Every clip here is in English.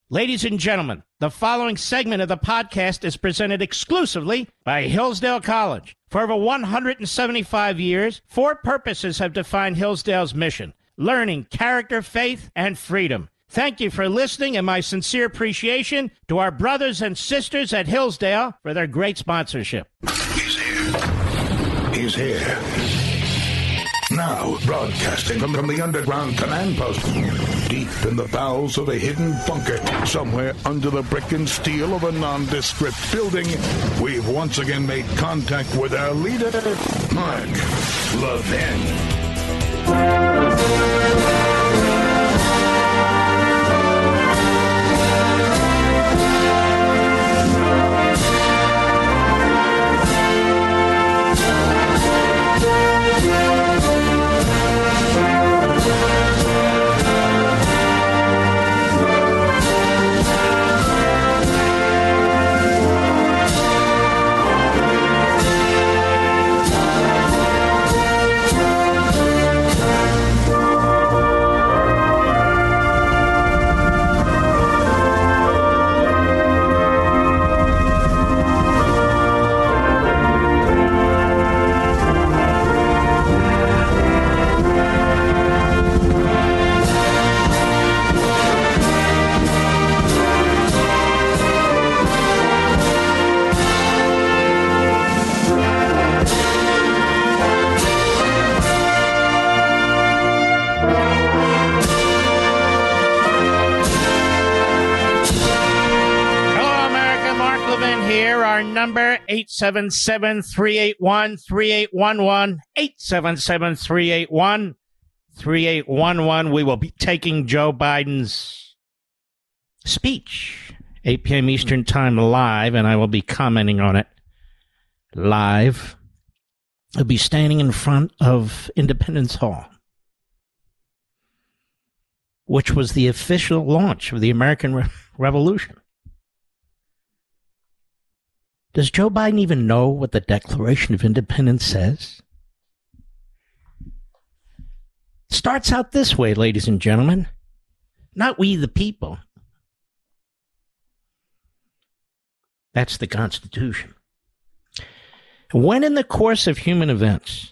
Ladies and gentlemen, the following segment of the podcast is presented exclusively by Hillsdale College. For over 175 years, four purposes have defined Hillsdale's mission: learning, character, faith, and freedom. Thank you for listening, and my sincere appreciation to our brothers and sisters at Hillsdale for their great sponsorship. He's here. He's here. Now, broadcasting from the underground command post, deep in the bowels of a hidden bunker, somewhere under the brick and steel of a nondescript building, we've once again made contact with our leader, Mark Levin. Number 877-381-3811, 877-381-3811. We will be taking Joe Biden's speech, 8 p.m. Eastern Time live, and I will be commenting on it live. I'll be standing in front of Independence Hall, which was the official launch of the American Revolution. Does Joe Biden even know what the Declaration of Independence says? It starts out this way, ladies and gentlemen. Not we the people. That's the Constitution. When in the course of human events,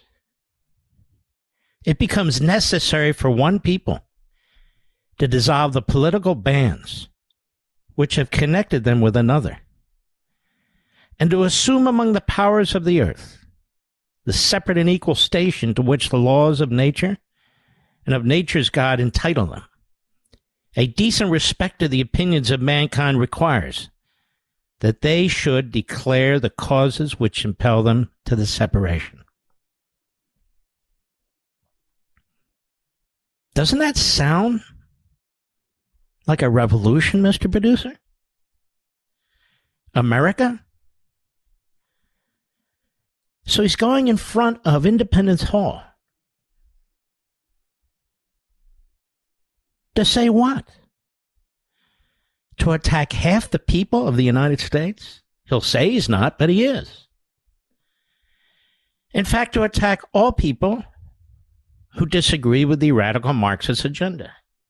it becomes necessary for one people to dissolve the political bands which have connected them with another, and to assume among the powers of the earth the separate and equal station to which the laws of nature and of nature's God entitle them, a decent respect to the opinions of mankind requires that they should declare the causes which impel them to the separation. Doesn't that sound like a revolution, Mr. Producer? America? So he's going in front of Independence Hall to say what? To attack half the people of the United States? He'll say he's not, but he is. In fact, to attack all people who disagree with the radical Marxist agenda.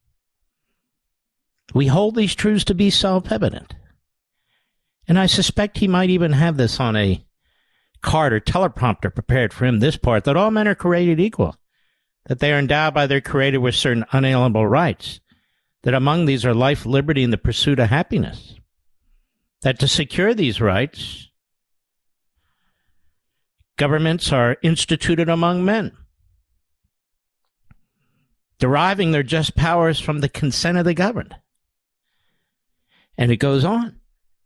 We hold these truths to be self-evident. And I suspect he might even have this on a card or teleprompter prepared for him, this part, that all men are created equal, that they are endowed by their Creator with certain unalienable rights, that among these are life, liberty, and the pursuit of happiness, that to secure these rights, governments are instituted among men, deriving their just powers from the consent of the governed. And it goes on.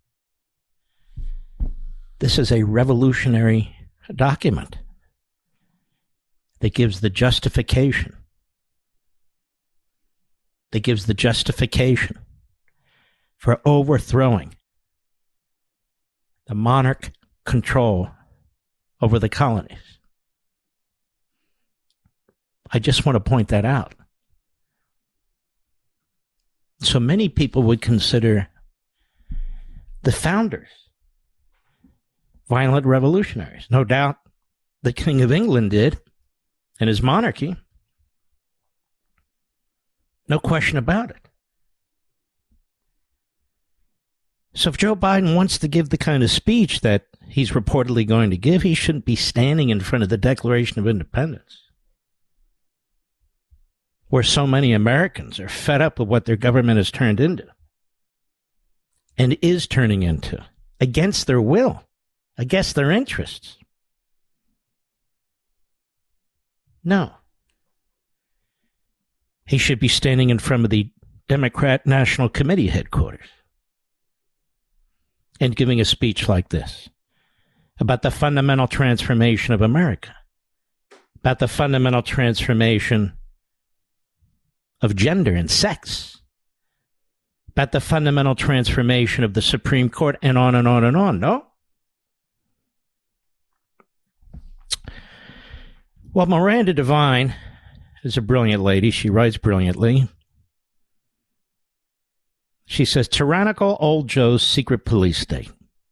This is a revolutionary document that gives the justification. For overthrowing the monarch control over the colonies. I just want to point that out. So many people would consider the founders violent revolutionaries. No doubt the King of England did, and his monarchy. No question about it. So if Joe Biden wants to give the kind of speech that he's reportedly going to give, he shouldn't be standing in front of the Declaration of Independence, where so many Americans are fed up with what their government has turned into and is turning into, against their will, against their interests. No. He should be standing in front of the Democrat National Committee headquarters and giving a speech like this about the fundamental transformation of America, about the fundamental transformation of gender and sex, about the fundamental transformation of the Supreme Court, and on and on and on. No? Well, Miranda Devine is a brilliant lady. She writes brilliantly. She says, tyrannical old Joe's secret police state.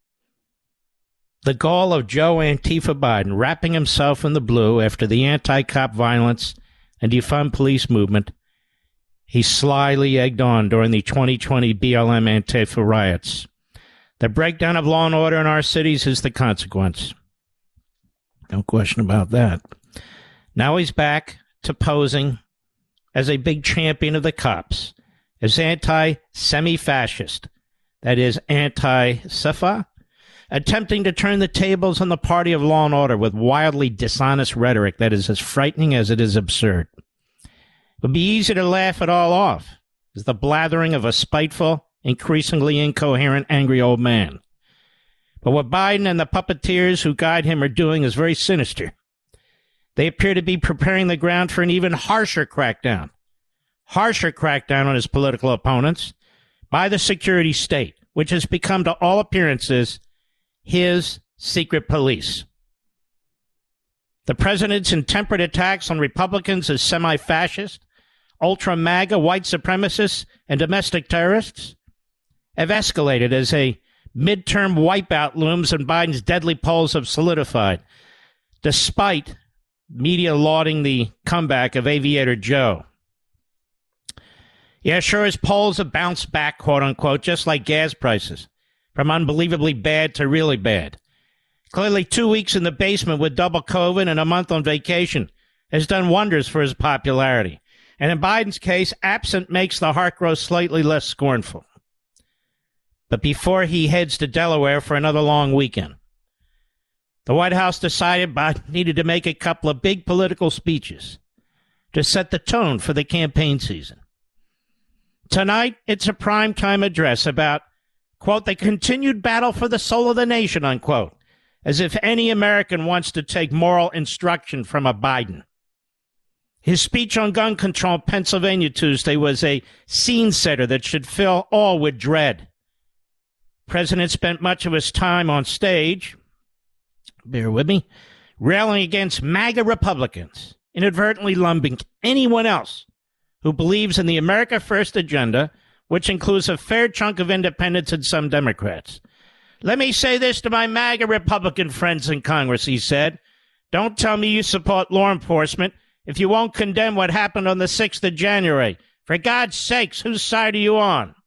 The gall of Joe Antifa Biden wrapping himself in the blue after the anti-cop violence and defund police movement he slyly egged on during the 2020 BLM Antifa riots. The breakdown of law and order in our cities is the consequence. No question about that. Now he's back to posing as a big champion of the cops, as anti-semi-fascist, that is, anti-Safa, attempting to turn the tables on the party of law and order with wildly dishonest rhetoric that is as frightening as it is absurd. It would be easy to laugh it all off as the blathering of a spiteful, increasingly incoherent, angry old man. But what Biden and the puppeteers who guide him are doing is very sinister. They appear to be preparing the ground for an even harsher crackdown on his political opponents by the security state, which has become, to all appearances, his secret police. The president's intemperate attacks on Republicans as semi-fascist, ultra-MAGA white supremacists, and domestic terrorists have escalated as a midterm wipeout looms and Biden's deadly polls have solidified, despite media lauding the comeback of Aviator Joe. Yeah, sure, his polls have bounced back, quote-unquote, just like gas prices, from unbelievably bad to really bad. Clearly, 2 weeks in the basement with double COVID and a month on vacation has done wonders for his popularity. And in Biden's case, absent makes the heart grow slightly less scornful. But before he heads to Delaware for another long weekend, the White House decided Biden needed to make a couple of big political speeches to set the tone for the campaign season. Tonight, it's a primetime address about, quote, the continued battle for the soul of the nation, unquote, as if any American wants to take moral instruction from a Biden. His speech on gun control in Pennsylvania Tuesday was a scene setter that should fill all with dread. The president spent much of his time on stage, bear with me, railing against MAGA Republicans, inadvertently lumping anyone else who believes in the America First agenda, which includes a fair chunk of independents and some Democrats. Let me say this to my MAGA Republican friends in Congress, he said. Don't tell me you support law enforcement if you won't condemn what happened on the 6th of January. For God's sakes, whose side are you on?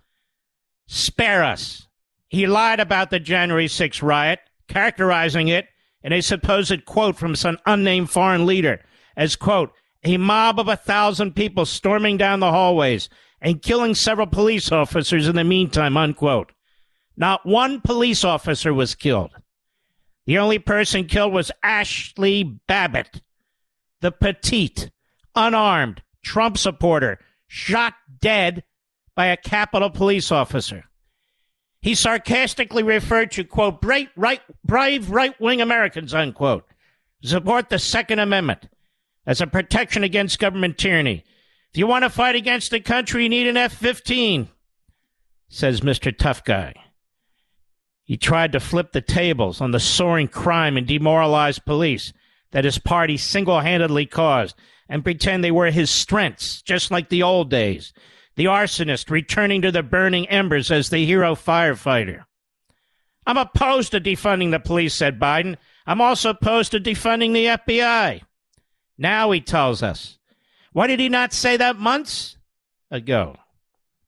Spare us. He lied about the January 6th riot, characterizing it in a supposed quote from some unnamed foreign leader as, quote, a mob of 1,000 people storming down the hallways and killing several police officers in the meantime, unquote. Not one police officer was killed. The only person killed was Ashley Babbitt, the petite, unarmed Trump supporter, shot dead by a Capitol police officer. He sarcastically referred to, quote, brave right-wing Americans, unquote, who support the Second Amendment as a protection against government tyranny. If you want to fight against the country, you need an F-15, says Mr. Tough Guy. He tried to flip the tables on the soaring crime and demoralized police that his party single-handedly caused and pretend they were his strengths, just like the old days. The arsonist returning to the burning embers as the hero firefighter. I'm opposed to defunding the police, said Biden. I'm also opposed to defunding the FBI. Now he tells us. Why did he not say that months ago?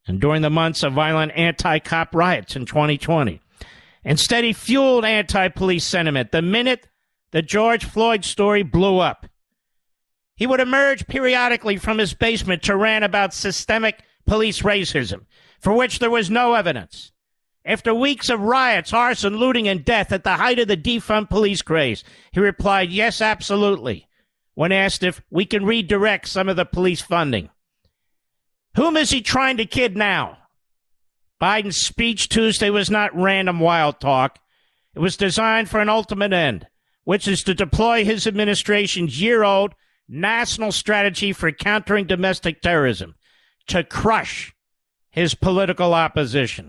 and during the months of violent anti-cop riots in 2020. Instead, he fueled anti-police sentiment the minute the George Floyd story blew up. He would emerge periodically from his basement to rant about systemic police racism, for which there was no evidence. After weeks of riots, arson, looting, and death at the height of the defund police craze, he replied, yes, absolutely, when asked if we can redirect some of the police funding. Whom is he trying to kid now? Biden's speech Tuesday was not random wild talk. It was designed for an ultimate end, which is to deploy his administration's year-old national strategy for countering domestic terrorism, to crush his political opposition.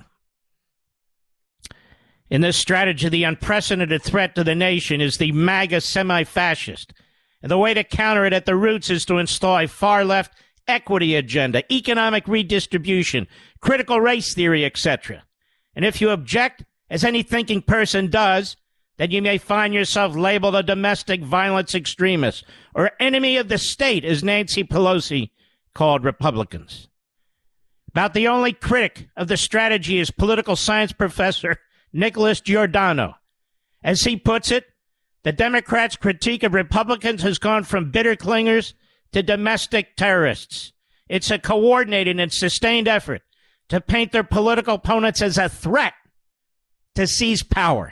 In this strategy, the unprecedented threat to the nation is the MAGA semi-fascist. And the way to counter it at the roots is to install a far-left equity agenda, economic redistribution, critical race theory, etc. And if you object, as any thinking person does, then you may find yourself labeled a domestic violence extremist or enemy of the state, as Nancy Pelosi called Republicans. About the only critic of the strategy is political science professor Nicholas Giordano. As he puts it, the Democrats' critique of Republicans has gone from bitter clingers to domestic terrorists. It's a coordinated and sustained effort to paint their political opponents as a threat to seize power.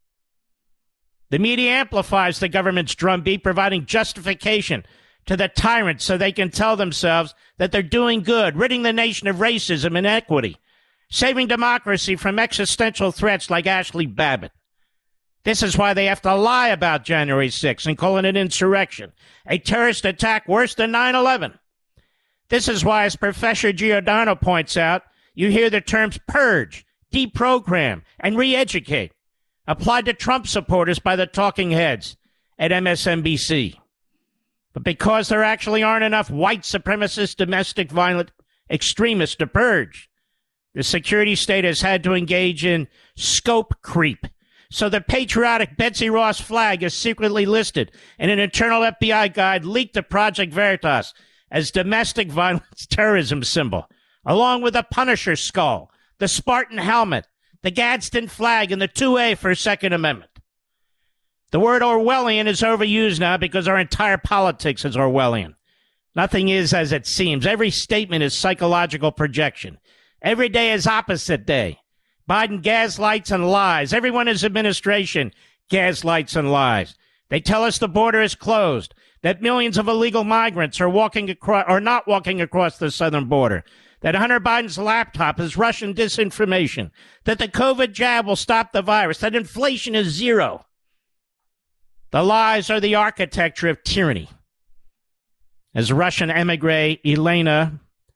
The media amplifies the government's drumbeat, providing justification to the tyrants so they can tell themselves that they're doing good, ridding the nation of racism and inequity, saving democracy from existential threats like Ashley Babbitt. This is why they have to lie about January 6th and call it an insurrection, a terrorist attack worse than 9/11. This is why, as Professor Giordano points out, you hear the terms purge, deprogram, and re-educate applied to Trump supporters by the talking heads at MSNBC. But because there actually aren't enough white supremacist domestic violent extremists to purge, the security state has had to engage in scope creep. So the patriotic Betsy Ross flag is secretly listed in an internal FBI guide leaked to Project Veritas as domestic violence terrorism symbol, along with the Punisher skull, the Spartan helmet, the Gadsden flag, and the 2A for Second Amendment. The word Orwellian is overused now because our entire politics is Orwellian. Nothing is as it seems. Every statement is psychological projection. Every day is opposite day. Biden gaslights and lies. Everyone in his administration gaslights and lies. They tell us the border is closed, that millions of illegal migrants are walking across or not walking across the southern border, that Hunter Biden's laptop is Russian disinformation, that the COVID jab will stop the virus, that inflation is zero. The lies are the architecture of tyranny. As Russian emigre Elena,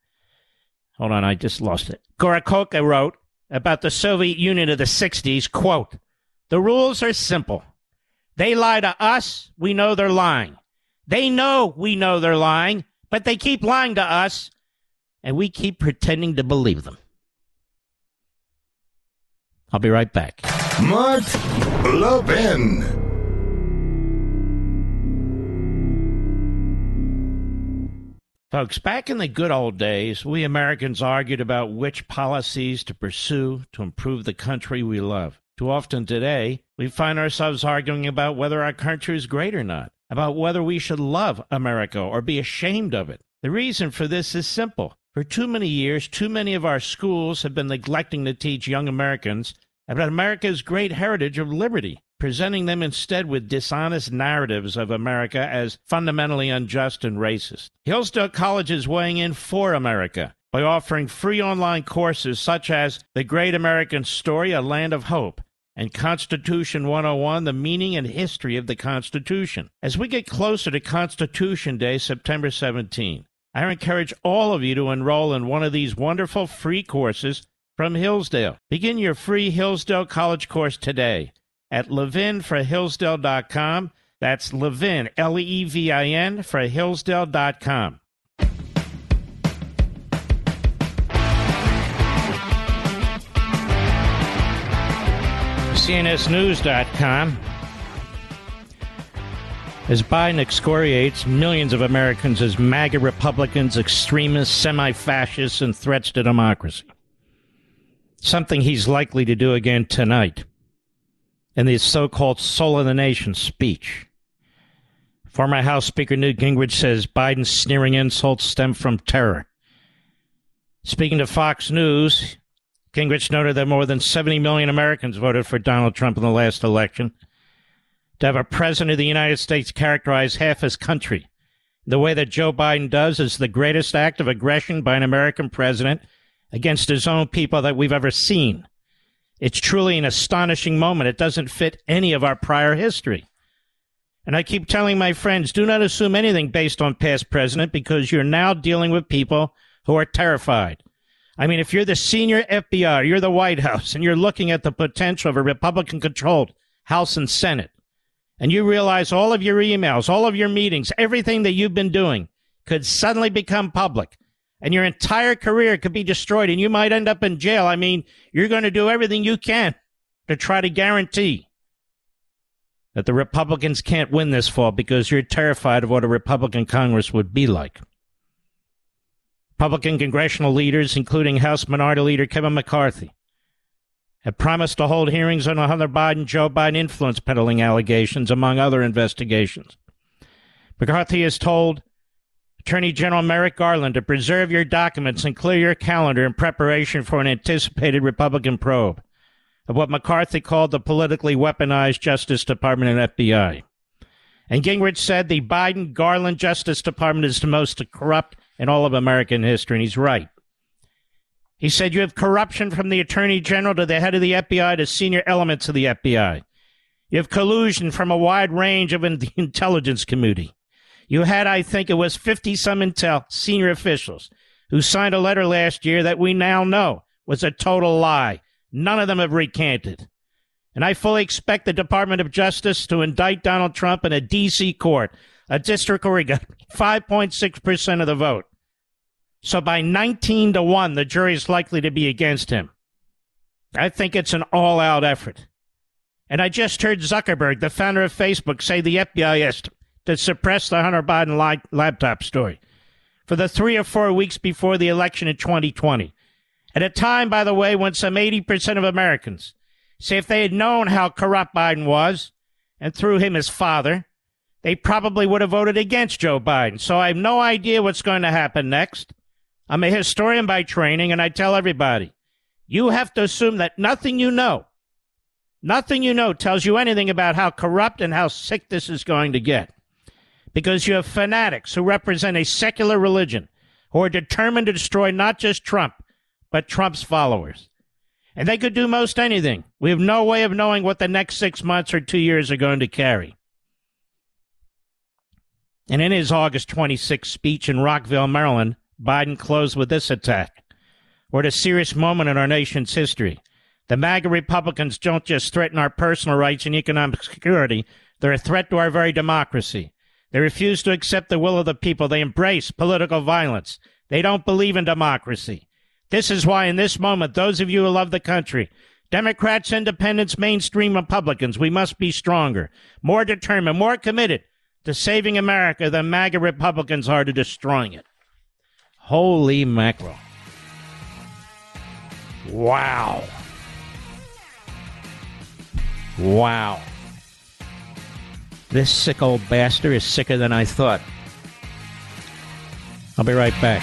Gorokoka wrote about the Soviet Union of the 60s, quote, "The rules are simple. They lie to us, we know they're lying. They know we know they're lying, but they keep lying to us, and we keep pretending to believe them." I'll be right back. Mark Levin. Folks, back in the good old days, we Americans argued about which policies to pursue to improve the country we love. Too often today, we find ourselves arguing about whether our country is great or not, about whether we should love America or be ashamed of it. The reason for this is simple. For too many years, too many of our schools have been neglecting to teach young Americans about America's great heritage of liberty, presenting them instead with dishonest narratives of America as fundamentally unjust and racist. Hillsdale College is weighing in for America by offering free online courses such as The Great American Story, A Land of Hope, and Constitution 101, The Meaning and History of the Constitution. As we get closer to Constitution Day, September 17, I encourage all of you to enroll in one of these wonderful free courses from Hillsdale. Begin your free Hillsdale College course today at levinforhillsdale.com. That's Levin, Levin, for Hillsdale.com. CNSnews.com. as Biden excoriates millions of Americans as MAGA Republicans, extremists, semi-fascists, and threats to democracy. Something he's likely to do again tonight in the so-called Soul of the Nation speech. Former House Speaker Newt Gingrich says Biden's sneering insults stem from terror. Speaking to Fox News, Gingrich noted that more than 70 million Americans voted for Donald Trump in the last election. To have a president of the United States characterize half his country the way that Joe Biden does is the greatest act of aggression by an American president against his own people that we've ever seen. It's truly an astonishing moment. It doesn't fit any of our prior history. And I keep telling my friends, do not assume anything based on past president because you're now dealing with people who are terrified. I mean, if you're the senior FBI, you're the White House, and you're looking at the potential of a Republican-controlled House and Senate, and you realize all of your emails, all of your meetings, everything that you've been doing could suddenly become public, and your entire career could be destroyed, and you might end up in jail. I mean, you're going to do everything you can to try to guarantee that the Republicans can't win this fall because you're terrified of what a Republican Congress would be like. Republican congressional leaders, including House Minority Leader Kevin McCarthy, have promised to hold hearings on Hunter Biden, Joe Biden influence peddling allegations, among other investigations. McCarthy has told Attorney General Merrick Garland to preserve your documents and clear your calendar in preparation for an anticipated Republican probe of what McCarthy called the politically weaponized Justice Department and FBI. And Gingrich said the Biden-Garland Justice Department is the most corrupt in all of American history, and he's right. He said you have corruption from the Attorney General to the head of the FBI to senior elements of the FBI. You have collusion from a wide range of the intelligence community. You had, I think it was 50-some senior officials who signed a letter last year that we now know was a total lie. None of them have recanted. And I fully expect the Department of Justice to indict Donald Trump in a D.C. court, a district where he got 5.6% of the vote. So by 19-1, the jury is likely to be against him. I think it's an all-out effort. And I just heard Zuckerberg, the founder of Facebook, say the FBI is to suppress the Hunter Biden laptop story for the 3 or 4 weeks before the election in 2020. At a time, by the way, when some 80% of Americans say if they had known how corrupt Biden was, and through him his father, they probably would have voted against Joe Biden. So I have no idea what's going to happen next. I'm a historian by training, and I tell everybody, you have to assume that nothing you know tells you anything about how corrupt and how sick this is going to get. Because you have fanatics who represent a secular religion who are determined to destroy not just Trump, but Trump's followers. And they could do most anything. We have no way of knowing what the next 6 months or 2 years are going to carry. And in his August 26th speech in Rockville, Maryland, Biden closed with this attack. We're at a serious moment in our nation's history. The MAGA Republicans don't just threaten our personal rights and economic security. They're a threat to our very democracy. They refuse to accept the will of the people. They embrace political violence. They don't believe in democracy. This is why in this moment, those of you who love the country, Democrats, independents, mainstream Republicans, we must be stronger, more determined, more committed to saving America than MAGA Republicans are to destroying it. Holy mackerel. Wow. Wow. This sick old bastard is sicker than I thought. I'll be right back.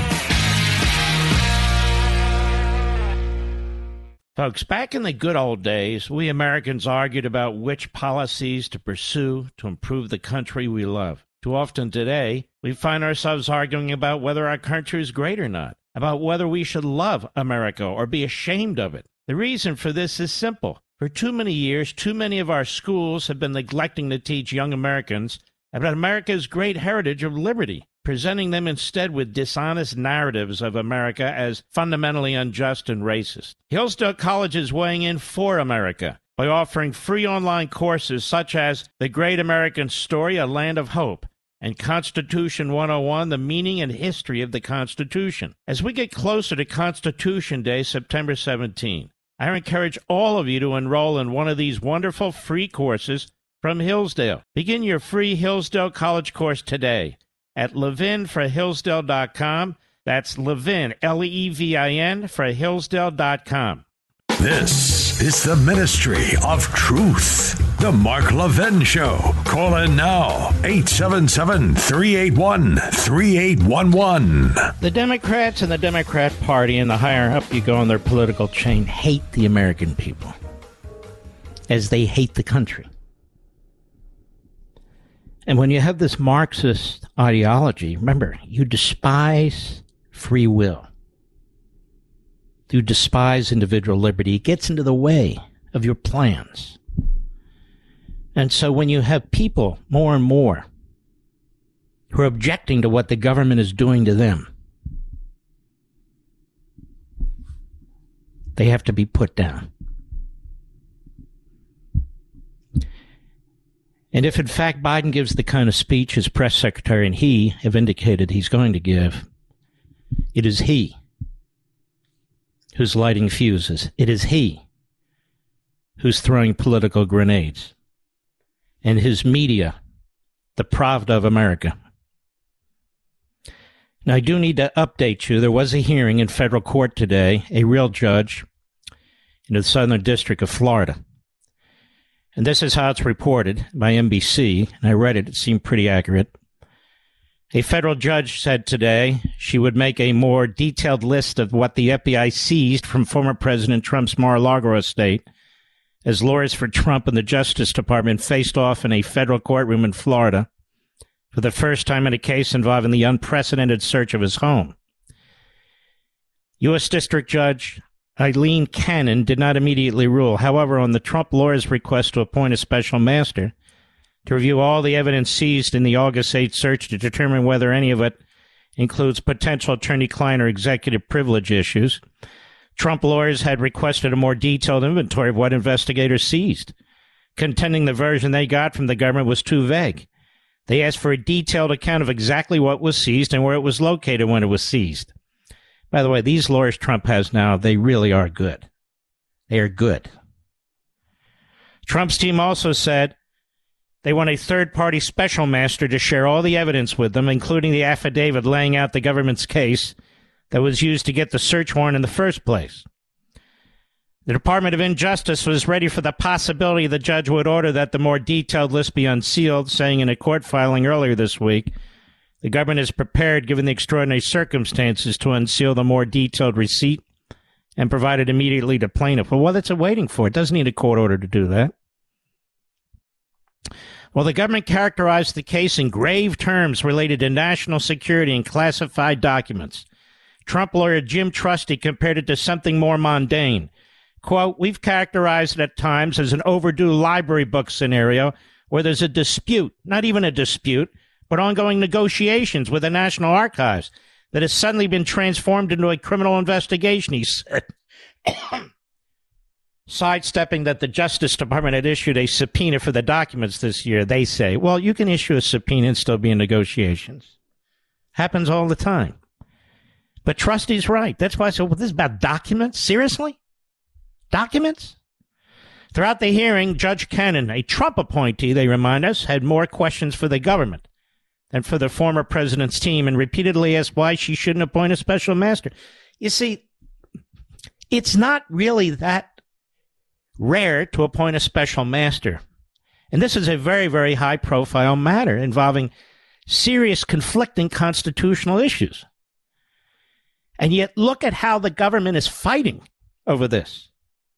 Folks, back in the good old days, we Americans argued about which policies to pursue to improve the country we love. Too often today, we find ourselves arguing about whether our country is great or not, about whether we should love America or be ashamed of it. The reason for this is simple. For too many years, too many of our schools have been neglecting to teach young Americans about America's great heritage of liberty, presenting them instead with dishonest narratives of America as fundamentally unjust and racist. Hillsdale College is weighing in for America by offering free online courses such as The Great American Story, A Land of Hope, and Constitution 101, The Meaning and History of the Constitution. As we get closer to Constitution Day, September 17, I encourage all of you to enroll in one of these wonderful free courses from Hillsdale. Begin your free Hillsdale College course today at levinforhillsdale.com. That's Levin, Levin, for Hillsdale.com. This is the Ministry of Truth. The Mark Levin Show. Call in now. 877-381-3811. The Democrats and the Democrat Party, and the higher up you go on their political chain, hate the American people as they hate the country. And when you have this Marxist ideology, remember, you despise free will. You despise individual liberty. It gets into the way of your plans. And so when you have people more and more who are objecting to what the government is doing to them, they have to be put down. And if in fact Biden gives the kind of speech his press secretary and he have indicated he's going to give, it is he who's lighting fuses. It is he who's throwing political grenades. And his media, the Pravda of America. Now, I do need to update you. There was a hearing in federal court today, a real judge in the Southern District of Florida. And this is how it's reported by NBC. And I read it. It seemed pretty accurate. A federal judge said today she would make a more detailed list of what the FBI seized from former President Trump's Mar-a-Lago estate as lawyers for Trump and the Justice Department faced off in a federal courtroom in Florida for the first time in a case involving the unprecedented search of his home. U.S. District Judge Eileen Cannon did not immediately rule. However, on the Trump lawyers' request to appoint a special master to review all the evidence seized in the August 8th search to determine whether any of it includes potential attorney-client or executive privilege issues, Trump lawyers had requested a more detailed inventory of what investigators seized, contending the version they got from the government was too vague. They asked for a detailed account of exactly what was seized and where it was located when it was seized. By the way, these lawyers Trump has now, they really are good. They are good. Trump's team also said they want a third-party special master to share all the evidence with them, including the affidavit laying out the government's case that was used to get the search warrant in the first place. The Department of Injustice was ready for the possibility the judge would order that the more detailed list be unsealed, saying in a court filing earlier this week, the government is prepared, given the extraordinary circumstances, to unseal the more detailed receipt and provide it immediately to plaintiff. Well, what's it waiting for? It doesn't need a court order to do that. Well, the government characterized the case in grave terms related to national security and classified documents. Trump lawyer Jim Trusty compared it to something more mundane. Quote, we've characterized it at times as an overdue library book scenario where there's a dispute, not even a dispute, but ongoing negotiations with the National Archives that has suddenly been transformed into a criminal investigation, he said. Sidestepping that the Justice Department had issued a subpoena for the documents this year, they say, well, you can issue a subpoena and still be in negotiations. Happens all the time. But Trusty's right. That's why I said, well, this is about documents? Seriously? Documents? Throughout the hearing, Judge Cannon, a Trump appointee, they remind us, had more questions for the government than for the former president's team and repeatedly asked why she shouldn't appoint a special master. You see, it's not really that rare to appoint a special master. And this is a very, very high-profile matter involving serious conflicting constitutional issues. And yet look at how the government is fighting over this.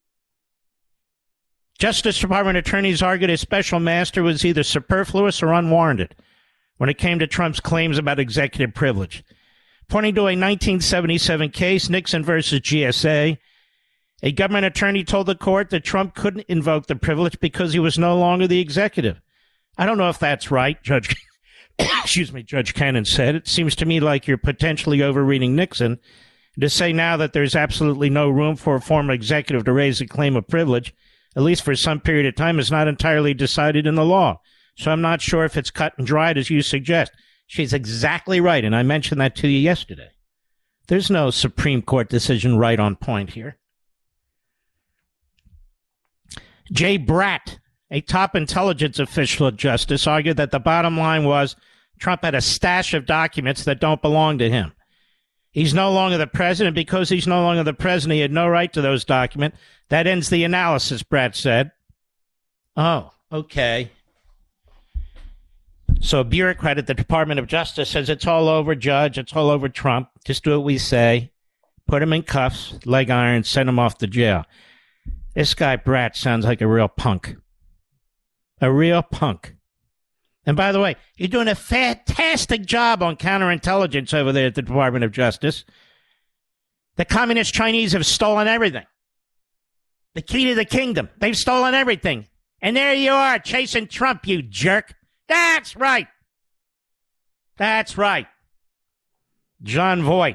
Justice Department attorneys argued a special master was either superfluous or unwarranted when it came to Trump's claims about executive privilege. Pointing to a 1977 case, Nixon versus GSA, a government attorney told the court that Trump couldn't invoke the privilege because he was no longer the executive. I don't know if that's right, Judge Cannon said. It seems to me like you're potentially overreading Nixon to say now that there's absolutely no room for a former executive to raise a claim of privilege, at least for some period of time, is not entirely decided in the law. So I'm not sure if it's cut and dried as you suggest. She's exactly right, and I mentioned that to you yesterday. There's no Supreme Court decision right on point here. Jay Bratt, a top intelligence official at Justice, argued that the bottom line was Trump had a stash of documents that don't belong to him. He's no longer the president. Because he's no longer the president, he had no right to those documents. That ends the analysis, Brad said. Oh, okay. So a bureaucrat at the Department of Justice says it's all over, Judge. It's all over Trump. Just do what we say. Put him in cuffs, leg irons, send him off to jail. This guy, Brat, sounds like a real punk. A real punk. And by the way, you're doing a fantastic job on counterintelligence over there at the Department of Justice. The communist Chinese have stolen everything. The key to the kingdom. They've stolen everything. And there you are, chasing Trump, you jerk. That's right. That's right. John Voight.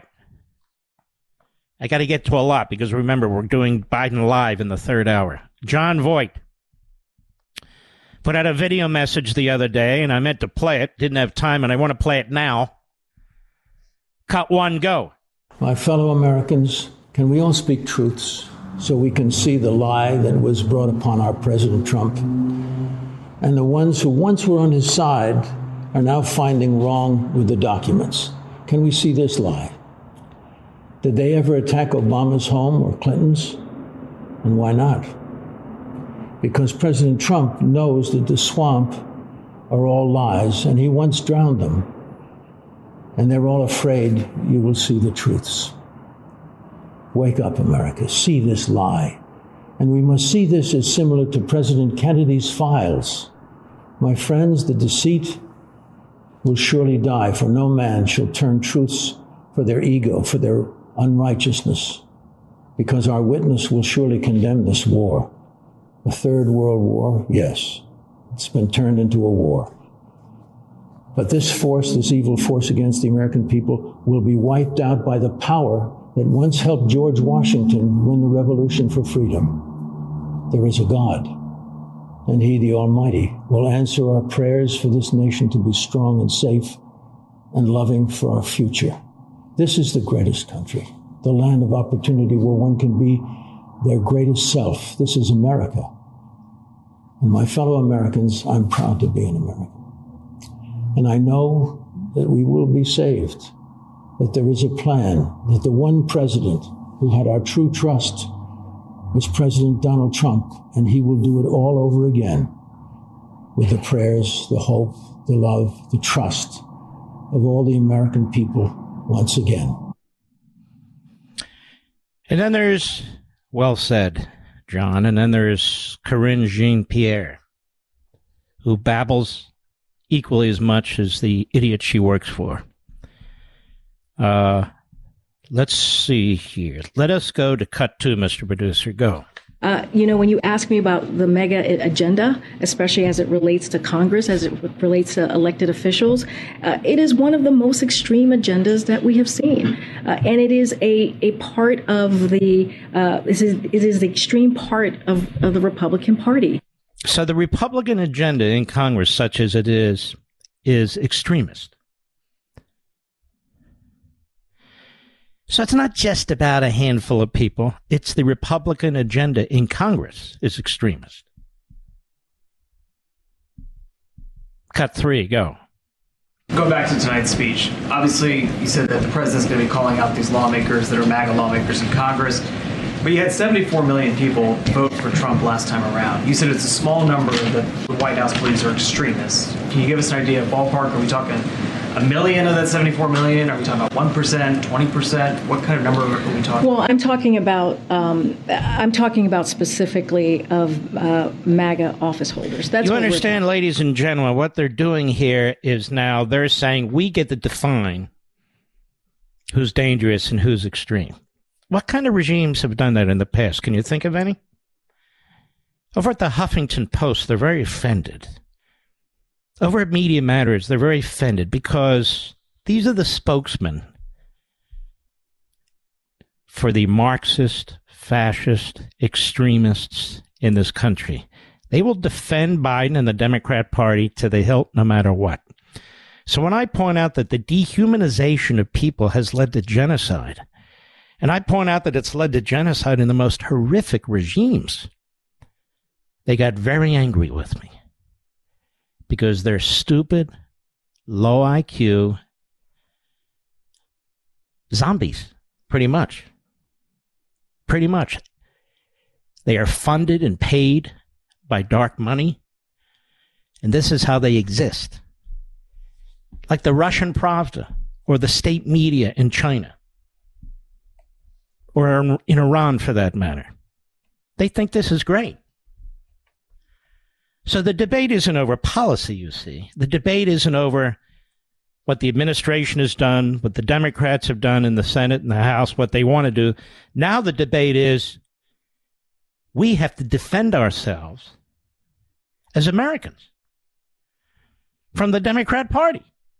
I got to get to a lot because remember, we're doing Biden Live in the third hour. John Voight put out a video message the other day, and I meant to play it. Didn't have time, and I want to play it now. Cut one, go. My fellow Americans, can we all speak truths so we can see the lie that was brought upon our President Trump? And the ones who once were on his side are now finding wrong with the documents. Can we see this lie? Did they ever attack Obama's home or Clinton's? And why not? Because President Trump knows that the swamp are all lies, and he once drowned them. And they're all afraid you will see the truths. Wake up, America. See this lie. And we must see this as similar to President Kennedy's files. My friends, the deceit will surely die, for no man shall turn truths for their ego, for their unrighteousness, because our witness will surely condemn this war. A third world war, yes, it's been turned into a war. But this force, this evil force against the American people, will be wiped out by the power that once helped George Washington win the Revolution for freedom. There is a God, and He, the Almighty, will answer our prayers for this nation to be strong and safe and loving for our future. This is the greatest country, the land of opportunity where one can be their greatest self. This is America. And my fellow Americans, I'm proud to be an American. And I know that we will be saved, that there is a plan, that the one president who had our true trust was President Donald Trump, and he will do it all over again with the prayers, the hope, the love, the trust of all the American people once again. And then there's, well said, John, and then there's Karine Jean-Pierre, who babbles equally as much as the idiot she works for. Let's see here. Let us go to cut two, Mr. Producer. Go. When you ask me about the mega agenda, especially as it relates to Congress, as it relates to elected officials, it is one of the most extreme agendas that we have seen. And it is a part of the, it is the extreme part of the Republican Party. So the Republican agenda in Congress, such as it is extremist. So it's not just about a handful of people. It's the Republican agenda in Congress is extremist. Cut three, go. Going back to tonight's speech, obviously you said that the president's going to be calling out these lawmakers that are MAGA lawmakers in Congress, but you had 74 million people vote for Trump last time around. You said it's a small number that the White House believes are extremists. Can you give us an idea of ballpark? Are we talking a million of that 74 million? Are we talking about 1%, 20%? What kind of number are we talking? Well, I'm talking about specifically of MAGA office holders. That's you understand, ladies and gentlemen, what they're doing here is now they're saying we get to define who's dangerous and who's extreme. What kind of regimes have done that in the past? Can you think of any? Over at the Huffington Post, they're very offended. Over at Media Matters, they're very offended because these are the spokesmen for the Marxist, fascist, extremists in this country. They will defend Biden and the Democrat Party to the hilt no matter what. So when I point out that the dehumanization of people has led to genocide, and I point out that it's led to genocide in the most horrific regimes, They got very angry with me because they're stupid, low IQ zombies, pretty much. Pretty much. They are funded and paid by dark money, and this is how they exist. Like the Russian Pravda or the state media in China, or in Iran for that matter. They think this is great. So the debate isn't over policy, you see. The debate isn't over what the administration has done, what the Democrats have done in the Senate and the House, what they want to do. Now the debate is we have to defend ourselves as Americans from the Democrat Party.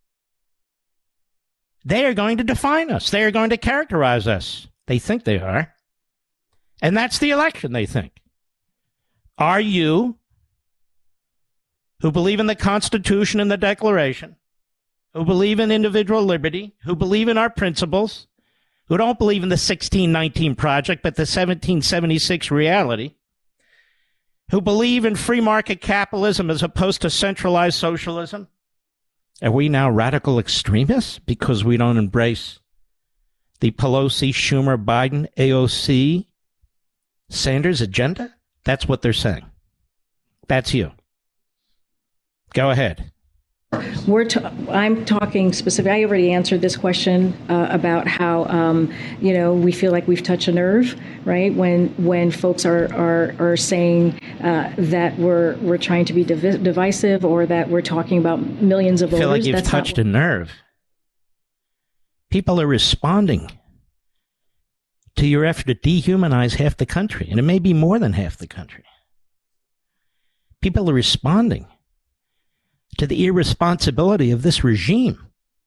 They are going to define us. They are going to characterize us. They think they are. And that's the election, they think. Are you, who believe in the Constitution and the Declaration, who believe in individual liberty, who believe in our principles, who don't believe in the 1619 Project, but the 1776 reality, who believe in free market capitalism as opposed to centralized socialism? Are we now radical extremists because we don't embrace the Pelosi, Schumer, Biden, AOC, Sanders agenda? That's what they're saying. That's you. Go ahead. I'm talking specifically. I already answered this question about how we feel like we've touched a nerve, right? When folks are saying that we're trying to be divisive, or that we're talking about millions of voters. I feel like you've touched a nerve. People are responding to your effort to dehumanize half the country, and it may be more than half the country. People are responding to the irresponsibility of this regime.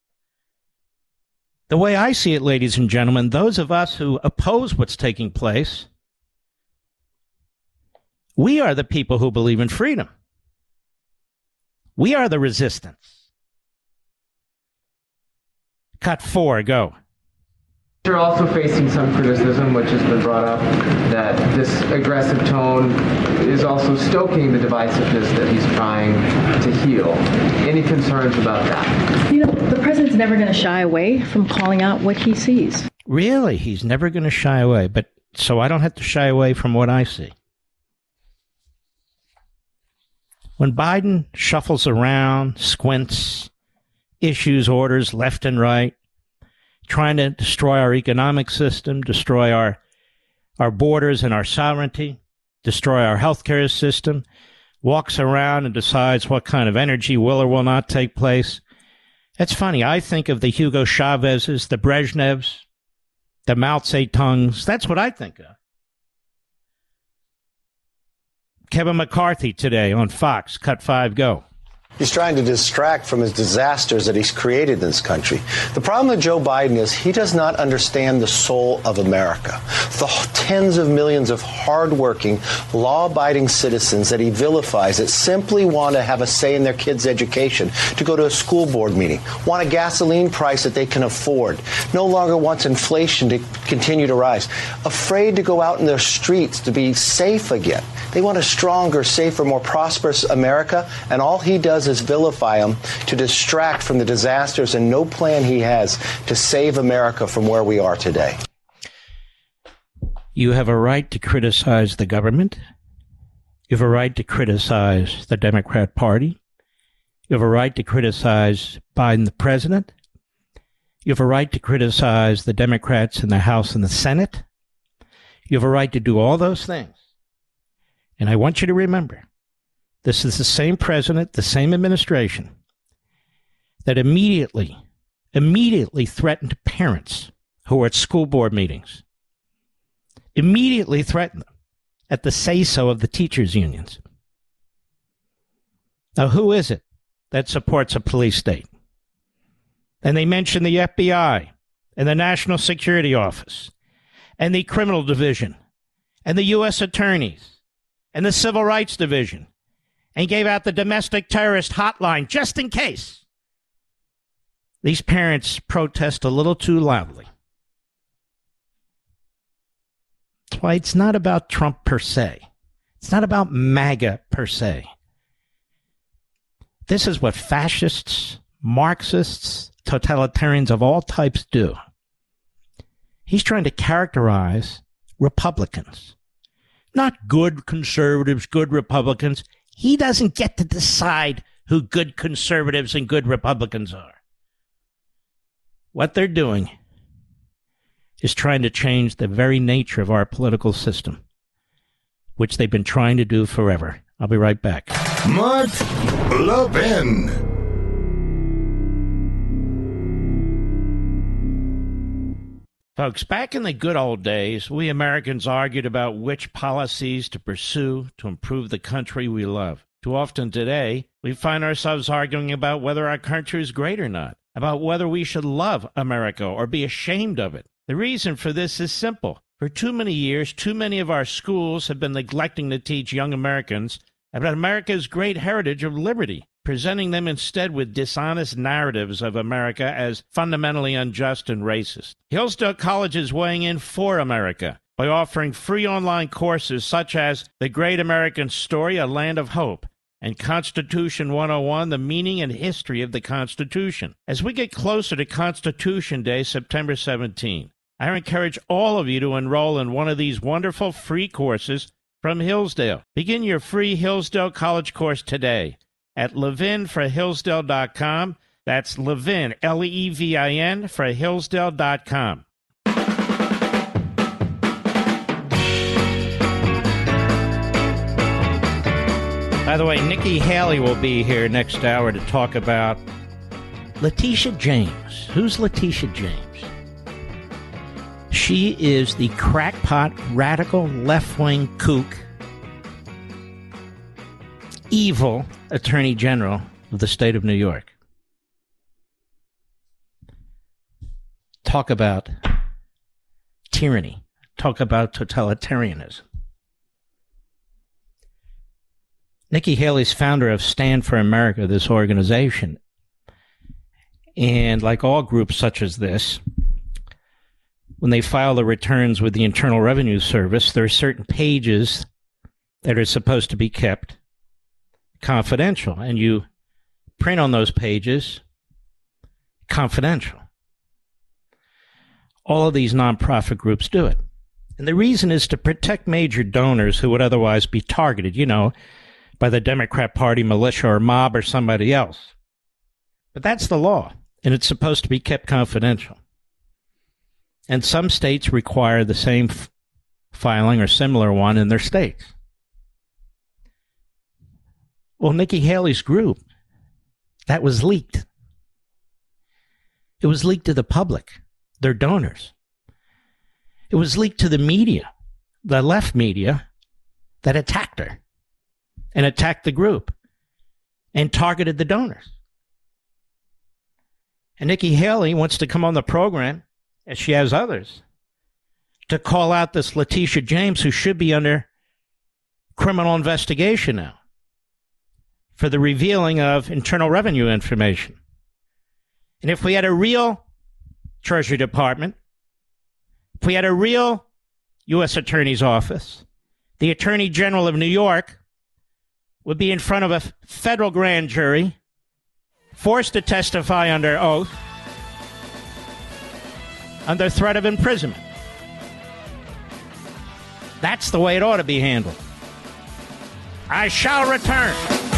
The way I see it, ladies and gentlemen, those of us who oppose what's taking place, we are the people who believe in freedom. We are the resistance. Cut 4, go. You're also facing some criticism, which has been brought up, that this aggressive tone is also stoking the divisiveness that he's trying to heal. Any concerns about that? The president's never going to shy away from calling out what he sees. Really? He's never going to shy away. But so I don't have to shy away from what I see. When Biden shuffles around, squints, issues orders left and right, trying to destroy our economic system, destroy our borders and our sovereignty, destroy our healthcare system, walks around and decides what kind of energy will or will not take place. It's funny. I think of the Hugo Chavez's, the Brezhnevs, the Mao Zedongs. That's what I think of. Kevin McCarthy today on Fox. Cut 5, go. He's trying to distract from his disasters that he's created in this country. The problem with Joe Biden is he does not understand the soul of America. The tens of millions of hardworking, law-abiding citizens that he vilifies that simply want to have a say in their kids' education, to go to a school board meeting, want a gasoline price that they can afford, no longer wants inflation to continue to rise, afraid to go out in their streets to be safe again. They want a stronger, safer, more prosperous America, and all he does is vilify him to distract from the disasters and no plan he has to save America from where we are today. You have a right to criticize the government. You have a right to criticize the Democrat Party. You have a right to criticize Biden, the president. You have a right to criticize the Democrats in the House and the Senate. You have a right to do all those things. And I want you to remember, this is the same president, the same administration that immediately threatened parents who were at school board meetings, immediately threatened them at the say-so of the teachers' unions. Now, who is it that supports a police state? And they mention the FBI and the National Security Office and the Criminal Division and the U.S. attorneys and the Civil Rights Division, and gave out the domestic terrorist hotline just in case these parents protest a little too loudly. That's why it's not about Trump per se. It's not about MAGA per se. This is what fascists, Marxists, totalitarians of all types do. He's trying to characterize Republicans. Not good conservatives, good Republicans. He doesn't get to decide who good conservatives and good Republicans are. What they're doing is trying to change the very nature of our political system, which they've been trying to do forever. I'll be right back. Mark Levin. Folks, back in the good old days, we Americans argued about which policies to pursue to improve the country we love. Too often today, we find ourselves arguing about whether our country is great or not, about whether we should love America or be ashamed of it. The reason for this is simple. For too many years, too many of our schools have been neglecting to teach young Americans about America's great heritage of liberty, presenting them instead with dishonest narratives of America as fundamentally unjust and racist. Hillsdale College is weighing in for America by offering free online courses such as The Great American Story, A Land of Hope, and Constitution 101, The Meaning and History of the Constitution. As we get closer to Constitution Day, September 17, I encourage all of you to enroll in one of these wonderful free courses from Hillsdale. Begin your free Hillsdale College course today at levinforhillsdale.com. That's Levin, Levin, for Hillsdale.com. By the way, Nikki Haley will be here next hour to talk about Letitia James. Who's Letitia James? She is the crackpot, radical, left-wing kook, evil Attorney General of the state of New York. Talk about tyranny. Talk about totalitarianism. Nikki Haley's founder of Stand for America, this organization. And like all groups such as this, when they file the returns with the Internal Revenue Service, there are certain pages that are supposed to be kept confidential, and you print on those pages confidential. All of these nonprofit groups do it. And the reason is to protect major donors who would otherwise be targeted, by the Democrat Party, militia, or mob, or somebody else. But that's the law, and it's supposed to be kept confidential. And some states require the same filing or similar one in their states. Well, Nikki Haley's group, that was leaked. It was leaked to the public, their donors. It was leaked to the media, the left media, that attacked her and attacked the group and targeted the donors. And Nikki Haley wants to come on the program, as she has others, to call out this Letitia James, who should be under criminal investigation now for the revealing of Internal Revenue information. And if we had a real Treasury Department, if we had a real U.S. Attorney's Office, the Attorney General of New York would be in front of a federal grand jury, forced to testify under oath, under threat of imprisonment. That's the way it ought to be handled. I shall return.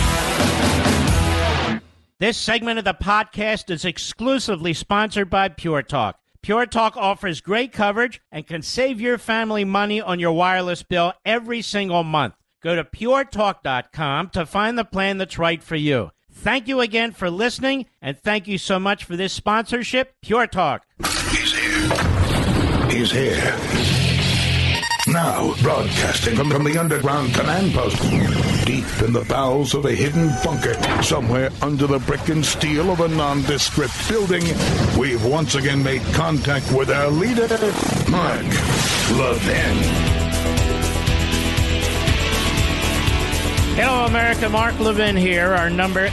This segment of the podcast is exclusively sponsored by Pure Talk. Pure Talk offers great coverage and can save your family money on your wireless bill every single month. Go to puretalk.com to find the plan that's right for you. Thank you again for listening, and thank you so much for this sponsorship, Pure Talk. He's here. He's here. Now, broadcasting from the underground command post, deep in the bowels of a hidden bunker, somewhere under the brick and steel of a nondescript building, we've once again made contact with our leader, Mark Levin. Hello, America. Mark Levin here. Our number,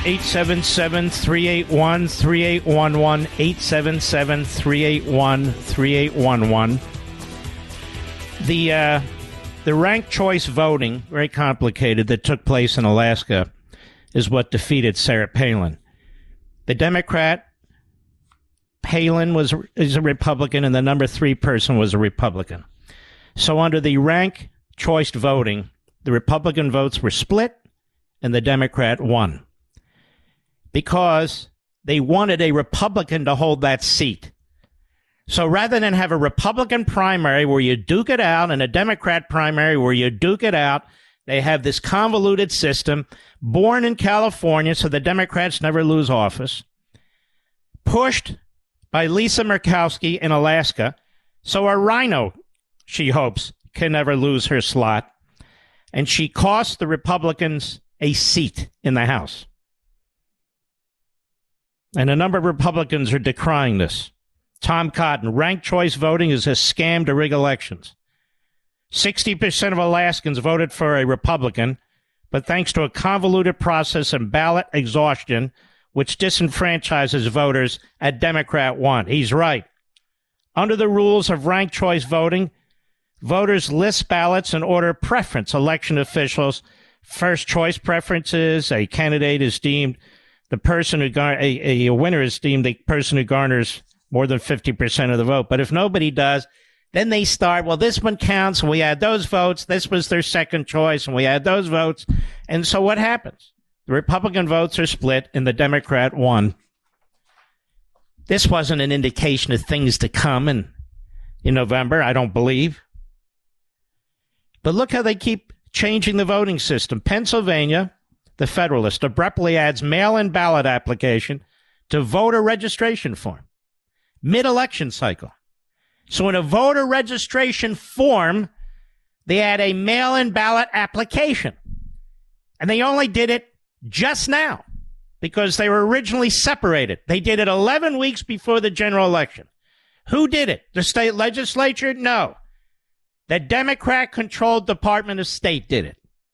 877-381-3811, 877-381-3811. The The ranked choice voting, very complicated, that took place in Alaska is what defeated Sarah Palin. The Democrat, Palin, is a Republican, and the number 3 person was a Republican. So under the ranked choice voting, the Republican votes were split, and the Democrat won. Because they wanted a Republican to hold that seat. So rather than have a Republican primary where you duke it out and a Democrat primary where you duke it out, they have this convoluted system, born in California so the Democrats never lose office, pushed by Lisa Murkowski in Alaska, so a rhino, she hopes, can never lose her slot, and she cost the Republicans a seat in the House. And a number of Republicans are decrying this. Tom Cotton, ranked choice voting is a scam to rig elections. 60% of Alaskans voted for a Republican, but thanks to a convoluted process and ballot exhaustion, which disenfranchises voters, a Democrat won. He's right. Under the rules of ranked choice voting, voters list ballots and order preference. Election officials, first choice preferences, a candidate is deemed the person who a winner is deemed the person who garners more than 50% of the vote. But if nobody does, then they start, well, this one counts, and we add those votes. This was their second choice, and we add those votes. And so what happens? The Republican votes are split, and the Democrat won. This wasn't an indication of things to come in November, I don't believe. But look how they keep changing the voting system. Pennsylvania, the Federalist, abruptly adds mail-in ballot application to voter registration form. Mid-election cycle. So in a voter registration form, they add a mail-in ballot application. And they only did it just now because they were originally separated. They did it 11 weeks before the general election. Who did it? The state legislature? No. The Democrat-controlled Department of State did it.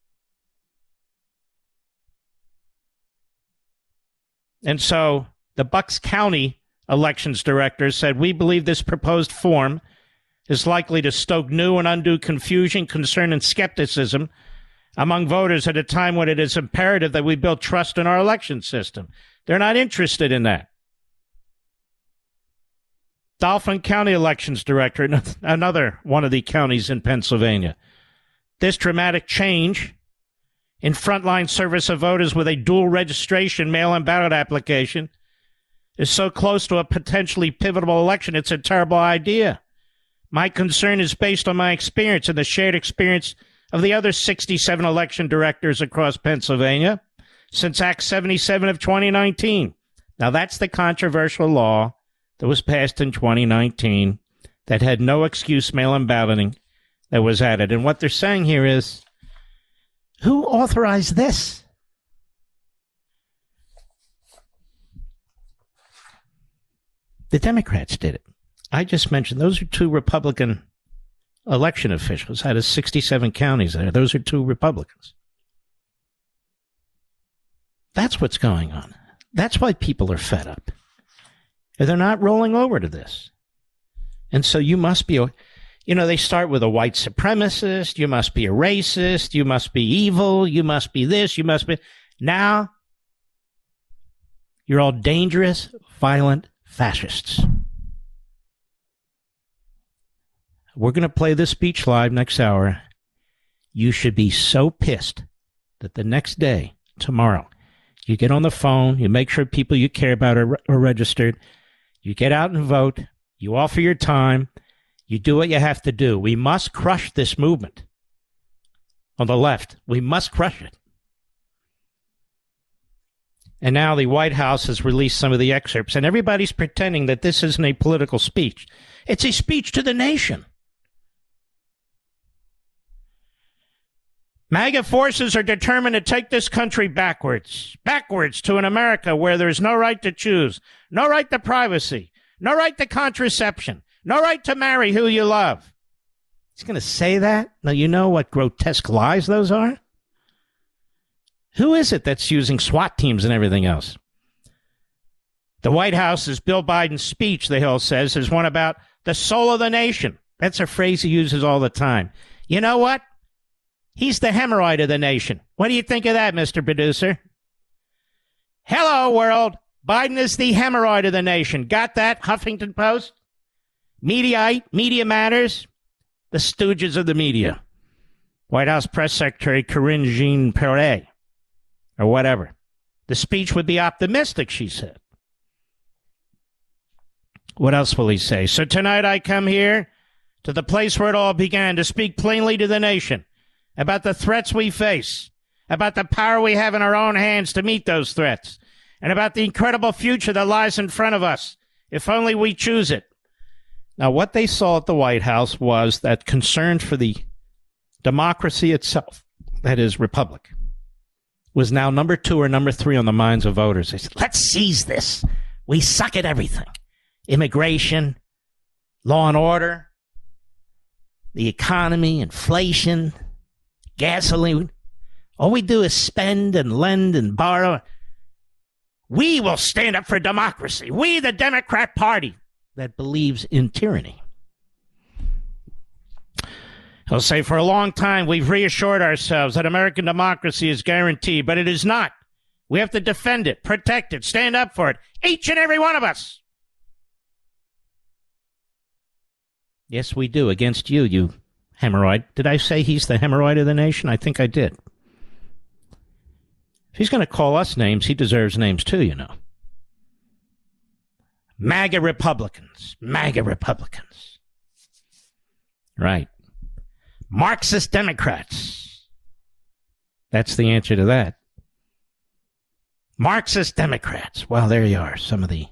And so the Bucks County elections director said, we believe this proposed form is likely to stoke new and undue confusion, concern, and skepticism among voters at a time when it is imperative that we build trust in our election system. They're not interested in that. Dauphin County elections director, another one of the counties in Pennsylvania. This dramatic change in frontline service of voters with a dual registration mail-in ballot application is so close to a potentially pivotal election, it's a terrible idea. My concern is based on my experience and the shared experience of the other 67 election directors across Pennsylvania since Act 77 of 2019. Now, that's the controversial law that was passed in 2019 that had no excuse mail-in balloting that was added. And what they're saying here is, who authorized this? The Democrats did it. I just mentioned those are 2 Republican election officials out of 67 counties there. Those are 2 Republicans. That's what's going on. That's why people are fed up. And they're not rolling over to this. And so you must be, they start with a white supremacist. You must be a racist. You must be evil. You must be this. You must be. Now, you're all dangerous, violent fascists. We're going to play this speech live next hour. You should be so pissed that the next day, tomorrow, you get on the phone, you make sure people you care about are registered, you get out and vote, you offer your time, you do what you have to do. We must crush this movement on the left. We must crush it. And now the White House has released some of the excerpts, and everybody's pretending that this isn't a political speech. It's a speech to the nation. MAGA forces are determined to take this country backwards to an America where there's no right to choose, no right to privacy, no right to contraception, no right to marry who you love. He's going to say that? Now, you know what grotesque lies those are? Who is it that's using SWAT teams and everything else? The White House's Bill Biden's speech, the Hill says, is one about the soul of the nation. That's a phrase he uses all the time. You know what? He's the hemorrhoid of the nation. What do you think of that, Mr. Producer? Hello, world. Biden is the hemorrhoid of the nation. Got that, Huffington Post? Mediaite, Media Matters, the stooges of the media. White House Press Secretary Karine Jean-Pierre, or whatever. The speech would be optimistic, she said. What else will he say? So tonight I come here to the place where it all began to speak plainly to the nation about the threats we face, about the power we have in our own hands to meet those threats, and about the incredible future that lies in front of us, if only we choose it. Now, what they saw at the White House was that concern for the democracy itself, that is, republic, was now number 2 or number 3 on the minds of voters. They said, let's seize this. We suck at everything. Immigration, law and order, the economy, inflation, gasoline. All we do is spend and lend and borrow. We will stand up for democracy. We, the Democrat Party, that believes in tyranny. I'll say for a long time we've reassured ourselves that American democracy is guaranteed, but it is not. We have to defend it, protect it, stand up for it, each and every one of us. Yes, we do, against you, you hemorrhoid. Did I say he's the hemorrhoid of the nation? I think I did. If he's going to call us names, he deserves names too, you know. MAGA Republicans. MAGA Republicans. Right. Marxist Democrats. That's the answer to that. Marxist Democrats. Well, there you are. Some of the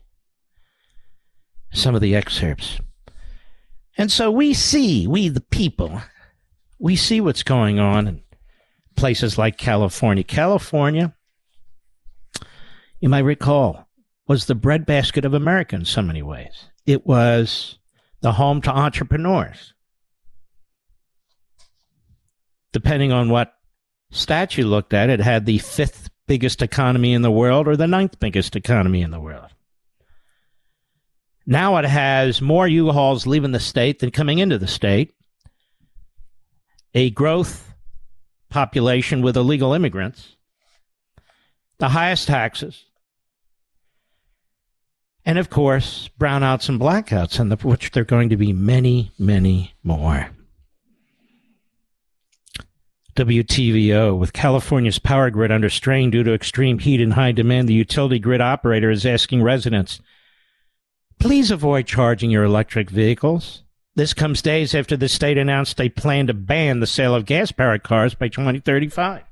excerpts. And so we the people, we see what's going on in places like California. California, you might recall, was the breadbasket of America in so many ways. It was the home to entrepreneurs. Depending on what stat you looked at, it had the 5th biggest economy in the world or the 9th biggest economy in the world. Now it has more U-Hauls leaving the state than coming into the state. A growth population with illegal immigrants. The highest taxes. And, of course, brownouts and blackouts, and which there are going to be many, many more. WTVO, with California's power grid under strain due to extreme heat and high demand, the utility grid operator is asking residents, please avoid charging your electric vehicles. This comes days after the state announced they plan to ban the sale of gas-powered cars by 2035.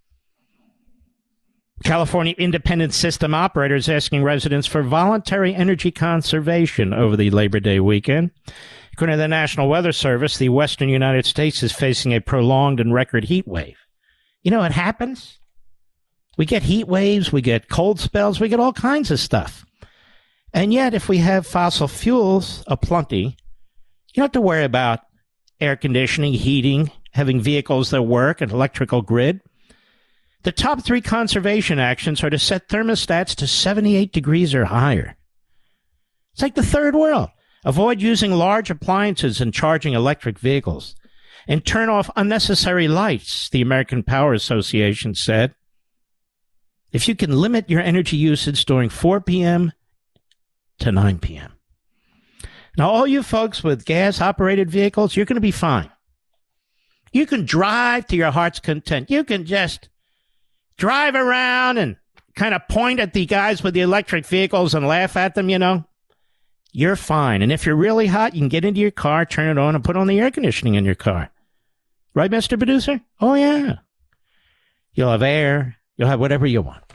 California Independent System Operator is asking residents for voluntary energy conservation over the Labor Day weekend. According to the National Weather Service, the western United States is facing a prolonged and record heat wave. You know what happens? We get heat waves, we get cold spells, we get all kinds of stuff. And yet, if we have fossil fuels aplenty, you don't have to worry about air conditioning, heating, having vehicles that work, an electrical grid. The top 3 conservation actions are to set thermostats to 78 degrees or higher. It's like the third world. Avoid using large appliances and charging electric vehicles. And turn off unnecessary lights, the American Power Association said. If you can limit your energy usage during 4 p.m. to 9 p.m. Now, all you folks with gas-operated vehicles, you're going to be fine. You can drive to your heart's content. You can just drive around and kind of point at the guys with the electric vehicles and laugh at them, you know. You're fine. And if you're really hot, you can get into your car, turn it on, and put on the air conditioning in your car. Right, Mr. Producer? Oh, yeah. You'll have air. You'll have whatever you want.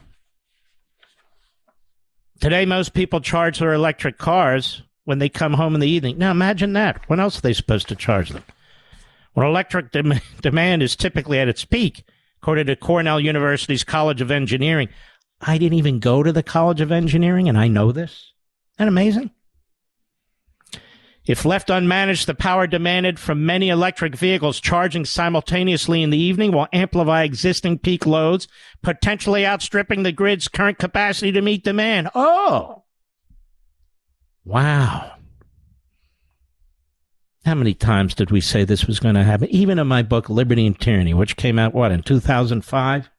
Today, most people charge their electric cars when they come home in the evening. Now, imagine that. When else are they supposed to charge them? When electric demand is typically at its peak, according to Cornell University's College of Engineering. I didn't even go to the College of Engineering, and I know this. Isn't that amazing? If left unmanaged, the power demanded from many electric vehicles charging simultaneously in the evening will amplify existing peak loads, potentially outstripping the grid's current capacity to meet demand. Oh! Wow. How many times did we say this was going to happen? Even in my book, Liberty and Tyranny, which came out, in 2005?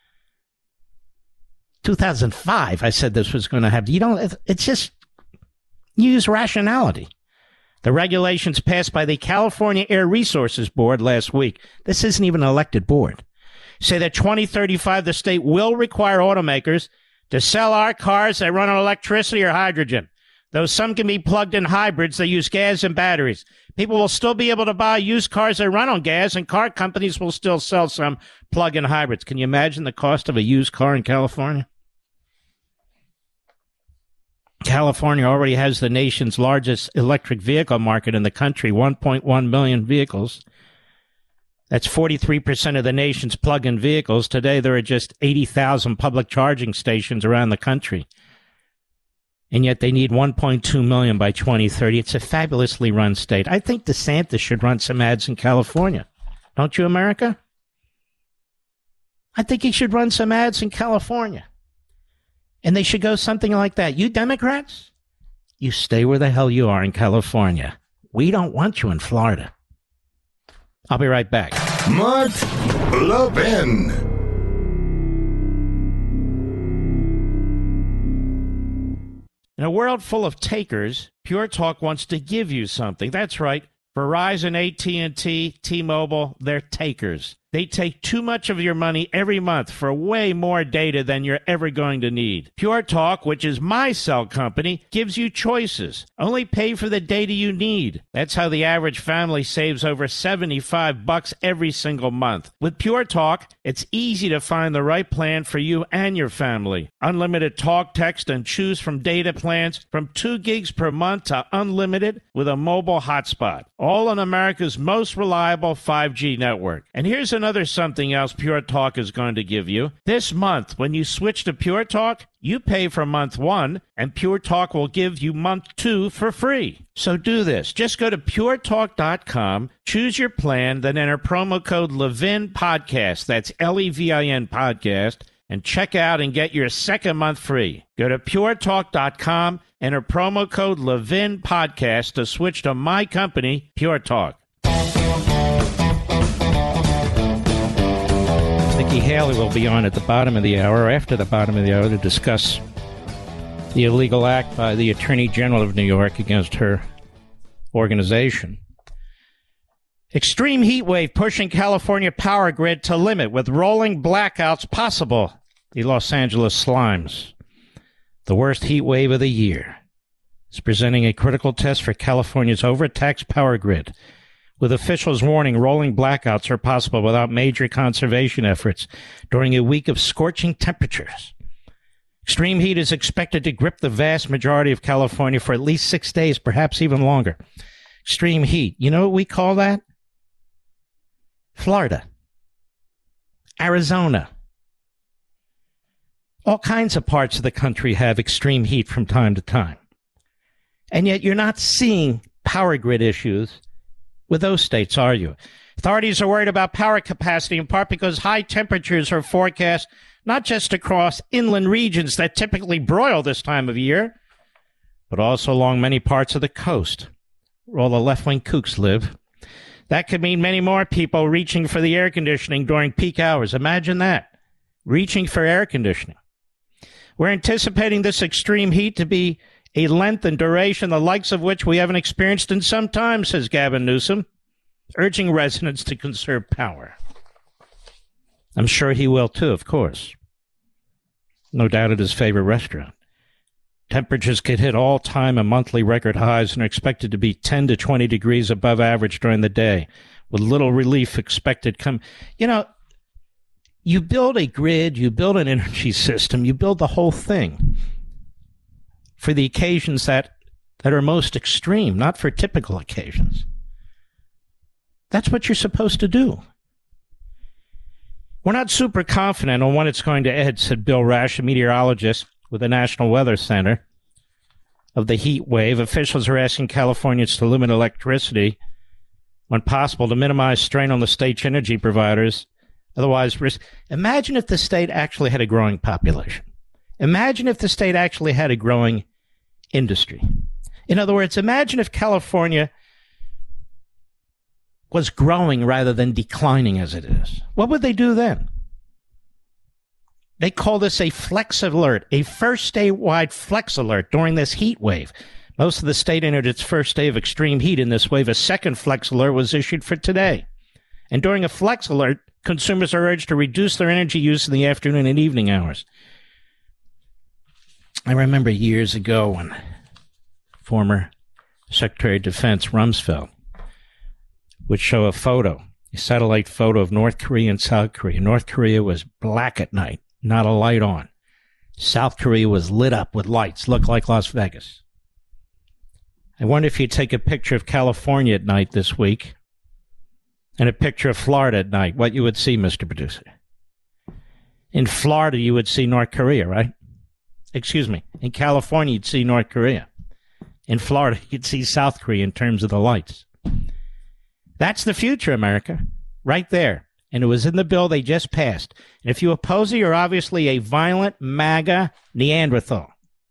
2005, I said this was going to happen. It's just, use rationality. The regulations passed by the California Air Resources Board last week, this isn't even an elected board, say that 2035 the state will require automakers to sell our cars that run on electricity or hydrogen. Though some can be plugged-in hybrids that use gas and batteries. People will still be able to buy used cars that run on gas, and car companies will still sell some plug-in hybrids. Can you imagine the cost of a used car in California? California already has the nation's largest electric vehicle market in the country, 1.1 million vehicles. That's 43% of the nation's plug-in vehicles. Today, there are just 80,000 public charging stations around the country. And yet they need 1.2 million by 2030. It's a fabulously run state. I think DeSantis should run some ads in California. Don't you, America? I think he should run some ads in California. And they should go something like that. You Democrats, you stay where the hell you are in California. We don't want you in Florida. I'll be right back. Mark Levin. In a world full of takers, Pure Talk wants to give you something. That's right. Verizon, AT&T, T-Mobile, they're takers. They take too much of your money every month for way more data than you're ever going to need. Pure Talk, which is my cell company, gives you choices. Only pay for the data you need. That's how the average family saves over $75 every single month. With Pure Talk, it's easy to find the right plan for you and your family. Unlimited talk, text, and choose from data plans from 2 gigs per month to unlimited with a mobile hotspot. All on America's most reliable 5G network. And here's another something else Pure Talk is going to give you. This month, when you switch to Pure Talk, you pay for month 1, and Pure Talk will give you month 2 for free. So do this. Just go to puretalk.com, choose your plan, then enter promo code Levin Podcast. That's Levin Podcast, and check out and get your second month free. Go to puretalk.com, enter promo code Levin Podcast to switch to my company, Pure Talk. Nikki Haley will be on at the bottom of the hour, after the bottom of the hour, to discuss the illegal act by the Attorney General of New York against her organization. Extreme heat wave pushing California power grid to limit with rolling blackouts possible. The Los Angeles Slimes, the worst heat wave of the year, is presenting a critical test for California's overtaxed power grid, with officials warning rolling blackouts are possible without major conservation efforts during a week of scorching temperatures. Extreme heat is expected to grip the vast majority of California for at least 6 days, perhaps even longer. Extreme heat. You know what we call that? Florida. Arizona. All kinds of parts of the country have extreme heat from time to time. And yet you're not seeing power grid issues with those states, are you? Authorities are worried about power capacity in part because high temperatures are forecast not just across inland regions that typically broil this time of year, but also along many parts of the coast where all the left-wing kooks live. That could mean many more people reaching for the air conditioning during peak hours. Imagine that, reaching for air conditioning. We're anticipating this extreme heat to be a length and duration the likes of which we haven't experienced in some time, says Gavin Newsom, urging residents to conserve power. I'm sure he will too, of course. No doubt at his favorite restaurant. Temperatures could hit all-time and monthly record highs and are expected to be 10 to 20 degrees above average during the day, with little relief expected come. You know, you build a grid, you build an energy system, you build the whole thing for the occasions that are most extreme, not for typical occasions. That's what you're supposed to do. We're not super confident on when it's going to end, said Bill Rash, a meteorologist with the National Weather Center, of the heat wave. Officials are asking Californians to limit electricity when possible to minimize strain on the state's energy providers. Otherwise, imagine if the state actually had a growing population. Imagine if the state actually had a growing industry. In other words, imagine if California was growing rather than declining as it is, what would they do then? They call this a flex alert, a first statewide flex alert during this heat wave. Most of the state entered its first day of extreme heat in this wave. A second flex alert was issued for today. And during a flex alert, consumers are urged to reduce their energy use in the afternoon and evening hours. I remember years ago when former Secretary of Defense Rumsfeld would show a photo, a satellite photo of North Korea and South Korea. North Korea was black at night, not a light on. South Korea was lit up with lights, looked like Las Vegas. I wonder if you take a picture of California at night this week and a picture of Florida at night, what you would see, Mr. Producer. In Florida, you would see North Korea, right? Excuse me. In California, you'd see North Korea. In Florida, you'd see South Korea in terms of the lights. That's the future, America, right there. And it was in the bill they just passed. And if you oppose it, you're obviously a violent MAGA Neanderthal.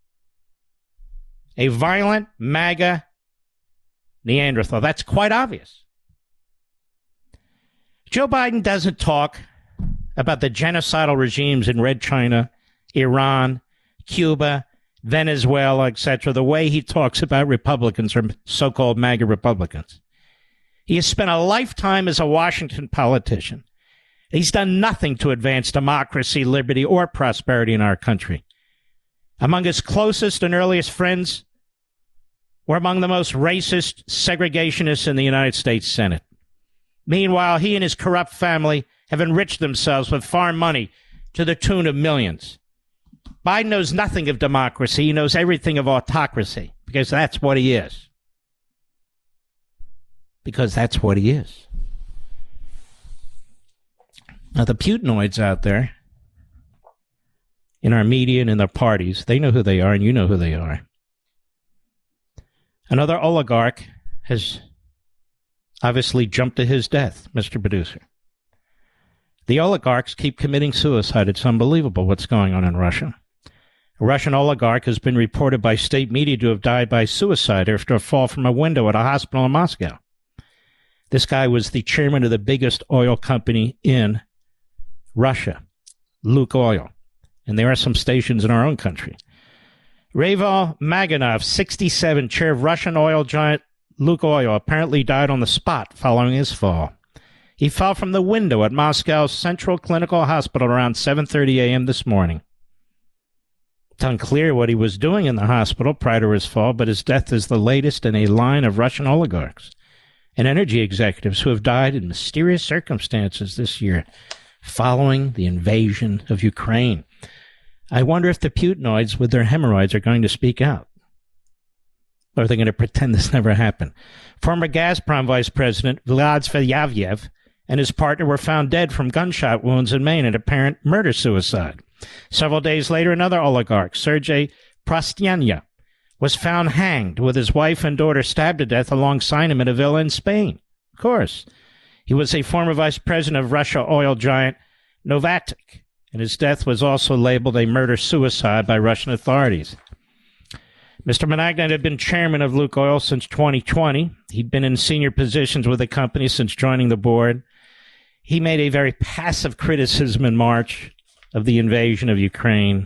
A violent MAGA Neanderthal. That's quite obvious. Joe Biden doesn't talk about the genocidal regimes in Red China, Iran, Cuba, Venezuela, etc., the way he talks about Republicans or so-called MAGA Republicans. He has spent a lifetime as a Washington politician. He's done nothing to advance democracy, liberty, or prosperity in our country. Among his closest and earliest friends were among the most racist segregationists in the United States Senate. Meanwhile, he and his corrupt family have enriched themselves with foreign money to the tune of millions. Biden knows nothing of democracy. He knows everything of autocracy, because that's what he is. Because that's what he is. Now, the Putinoids out there, in our media and in their parties, they know who they are, and you know who they are. Another oligarch has obviously jumped to his death, Mr. Producer. The oligarchs keep committing suicide. It's unbelievable what's going on in Russia. A Russian oligarch has been reported by state media to have died by suicide after a fall from a window at a hospital in Moscow. This guy was the chairman of the biggest oil company in Russia, Lukoil. And there are some stations in our own country. Raval Maganov, 67, chair of Russian oil giant Lukoil, apparently died on the spot following his fall. He fell from the window at Moscow's Central Clinical Hospital around 7:30 a.m. this morning. It's unclear what he was doing in the hospital prior to his fall, but his death is the latest in a line of Russian oligarchs and energy executives who have died in mysterious circumstances this year following the invasion of Ukraine. I wonder if the Putinoids with their hemorrhoids are going to speak out. Or are they going to pretend this never happened? Former Gazprom Vice President Vlad Zvyavyev and his partner were found dead from gunshot wounds in Maine, an apparent murder-suicide. Several days later, another oligarch, Sergei Prostyannya, was found hanged with his wife and daughter stabbed to death alongside him in a villa in Spain. Of course. He was a former vice president of Russia oil giant Novatek, and his death was also labeled a murder-suicide by Russian authorities. Mr. Managnan had been chairman of Lukoil since 2020. He'd been in senior positions with the company since joining the board. He made a very passive criticism in March of the invasion of Ukraine.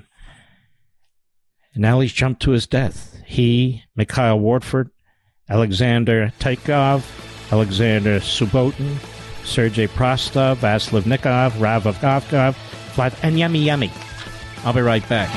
And now he's jumped to his death. He, Mikhail Wartford, Alexander Tykov, Alexander Subotin, Sergei Prostov, Vaslav Nikov, Ravov Gavkov, and Yummy. I'll be right back.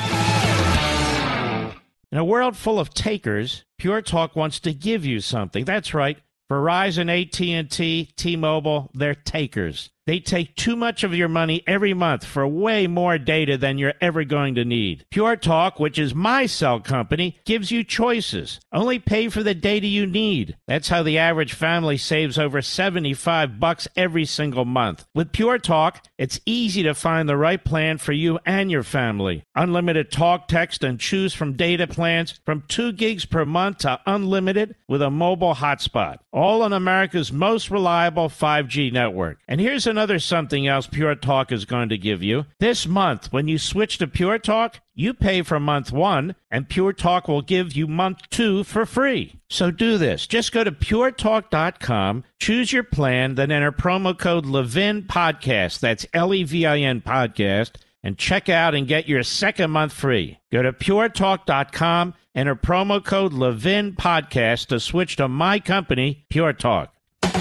In a world full of takers, Pure Talk wants to give you something. That's right. Verizon, AT&T, T-Mobile, they're takers. They take too much of your money every month for way more data than you're ever going to need. Pure Talk, which is my cell company, gives you choices. Only pay for the data you need. That's how the average family saves over $75 every single month. With Pure Talk, it's easy to find the right plan for you and your family. Unlimited talk, text, and choose from data plans from 2 gigs per month to unlimited with a mobile hotspot. All on America's most reliable 5G network. And here's another another something else Pure Talk is going to give you. This month, when you switch to Pure Talk, you pay for month 1, and Pure Talk will give you month 2 for free. So do this. Just go to puretalk.com, choose your plan, then enter promo code Levin Podcast. That's Levin Podcast, and check out and get your second month free. Go to puretalk.com, enter promo code Levin Podcast to switch to my company, Pure Talk.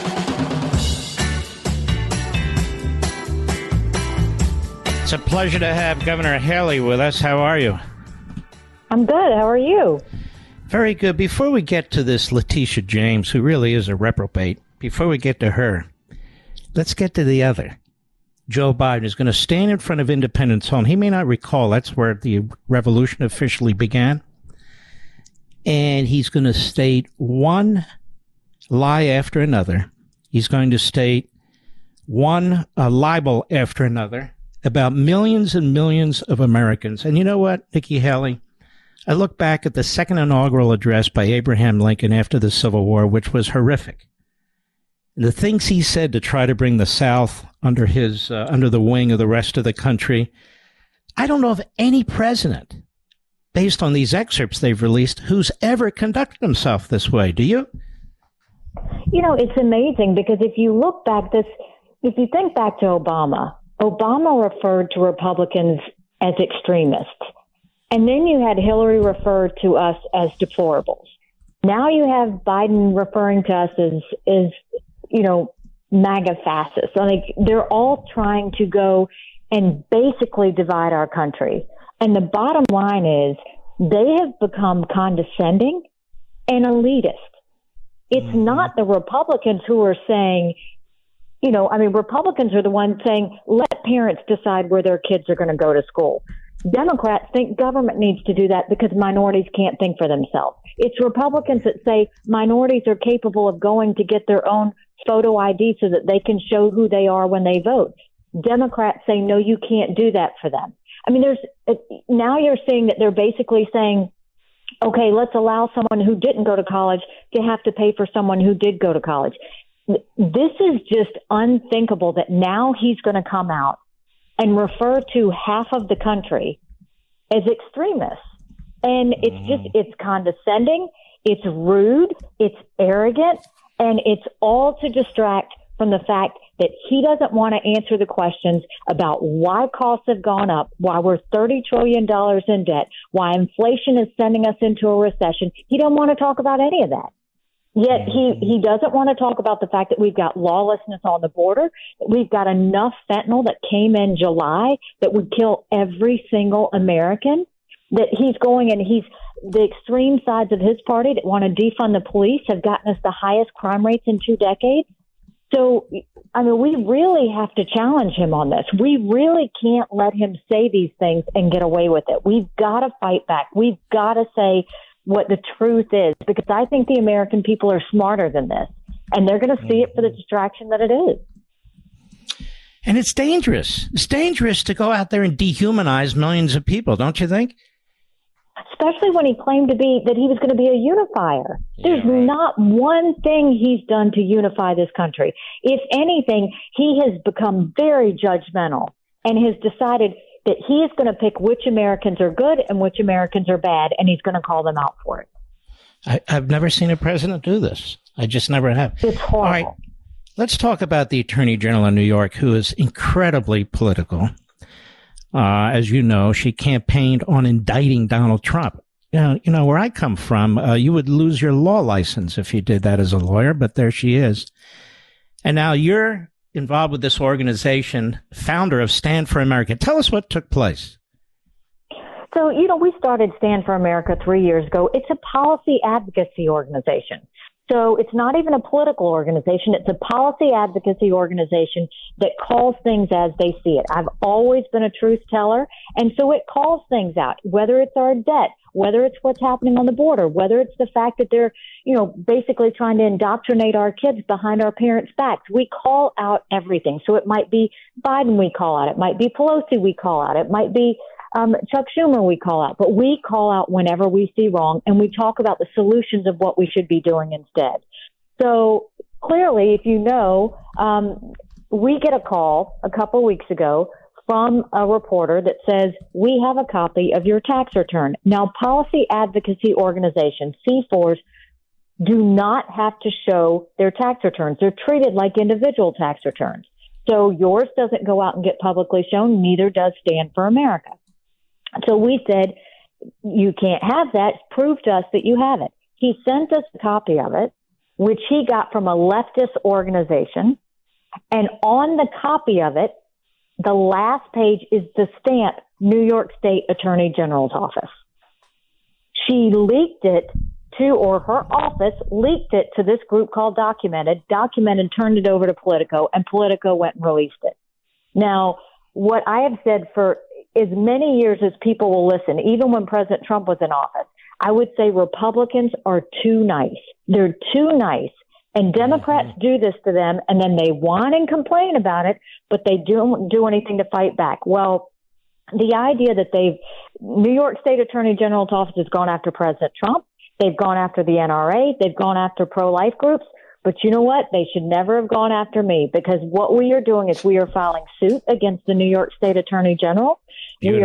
It's a pleasure to have Governor Haley with us. How are you? I'm good. How are you? Very good. Before we get to this Letitia James, who really is a reprobate, before we get to her, let's get to the other. Joe Biden is going to stand in front of Independence Hall. He may not recall that's where the revolution officially began. And he's going to state one lie after another. He's going to state one libel after another about millions and millions of Americans. And you know what, Nikki Haley? I look back at the second inaugural address by Abraham Lincoln after the Civil War, which was horrific. And the things he said to try to bring the South under his under the wing of the rest of the country. I don't know of any president, based on these excerpts they've released, who's ever conducted himself this way. Do you? You know, it's amazing because if you look back, if you think back to Obama referred to Republicans as extremists. And then you had Hillary refer to us as deplorables. Now you have Biden referring to us as MAGA fascists. Like, they're all trying to go and basically divide our country. And the bottom line is they have become condescending and elitist. It's not the Republicans who are saying, Republicans are the ones saying, let parents decide where their kids are going to go to school. Democrats think government needs to do that because minorities can't think for themselves. It's Republicans that say minorities are capable of going to get their own photo ID so that they can show who they are when they vote. Democrats say, no, you can't do that for them. I mean, now you're seeing that they're basically saying, okay, let's allow someone who didn't go to college to have to pay for someone who did go to college. This is just unthinkable that now he's going to come out and refer to half of the country as extremists. And it's condescending, it's rude, it's arrogant, and it's all to distract from the fact that he doesn't want to answer the questions about why costs have gone up, why we're $30 trillion in debt, why inflation is sending us into a recession. He doesn't want to talk about any of that. Yet he doesn't want to talk about the fact that we've got lawlessness on the border, that we've got enough fentanyl that came in July that would kill every single American, that he's going and the extreme sides of his party that want to defund the police have gotten us the highest crime rates in 2 decades. So, I mean, we really have to challenge him on this. We really can't let him say these things and get away with it. We've got to fight back. We've got to say what the truth is, because I think the American people are smarter than this, and they're going to see it for the distraction that it is. And it's dangerous. It's dangerous to go out there and dehumanize millions of people, don't you think? Especially when he claimed that he was going to be a unifier. There's not one thing he's done to unify this country. If anything, he has become very judgmental and has decided that he is going to pick which Americans are good and which Americans are bad, and he's going to call them out for it. I've never seen a president do this. I just never have. It's horrible. All right, let's talk about the Attorney General in New York, who is incredibly political. As you know, she campaigned on indicting Donald Trump. You know, where I come from, you would lose your law license if you did that as a lawyer, but there she is. And now you're involved with this organization, founder of Stand for America. Tell us what took place. So, we started Stand for America 3 years ago. It's a policy advocacy organization. So it's not even a political organization. It's a policy advocacy organization that calls things as they see it. I've always been a truth teller, and so it calls things out, whether it's our debt, whether it's what's happening on the border, whether it's the fact that they're, basically trying to indoctrinate our kids behind our parents' backs. We call out everything. So it might be Biden we call out. It might be Pelosi we call out. It might be Chuck Schumer we call out. But we call out whenever we see wrong, and we talk about the solutions of what we should be doing instead. So clearly, if we get a call a couple weeks ago from a reporter that says, we have a copy of your tax return. Now, policy advocacy organizations, C4s, do not have to show their tax returns. They're treated like individual tax returns. So yours doesn't go out and get publicly shown, neither does Stand for America. So we said, you can't have that. Prove to us that you have it. He sent us a copy of it, which he got from a leftist organization. And on the copy of it, the last page is the stamp, New York State Attorney General's office. She leaked it to, or her office leaked it to this group called Documented. Documented turned it over to Politico, and Politico went and released it. Now, what I have said for as many years as people will listen, even when President Trump was in office, I would say Republicans are too nice. They're too nice. And Democrats do this to them, and then they whine and complain about it, but they don't do anything to fight back. Well, the idea that New York State Attorney General's office has gone after President Trump, they've gone after the NRA, they've gone after pro-life groups, but you know what? They should never have gone after me, because what we are doing is we are filing suit against the New York State Attorney General. Beautiful.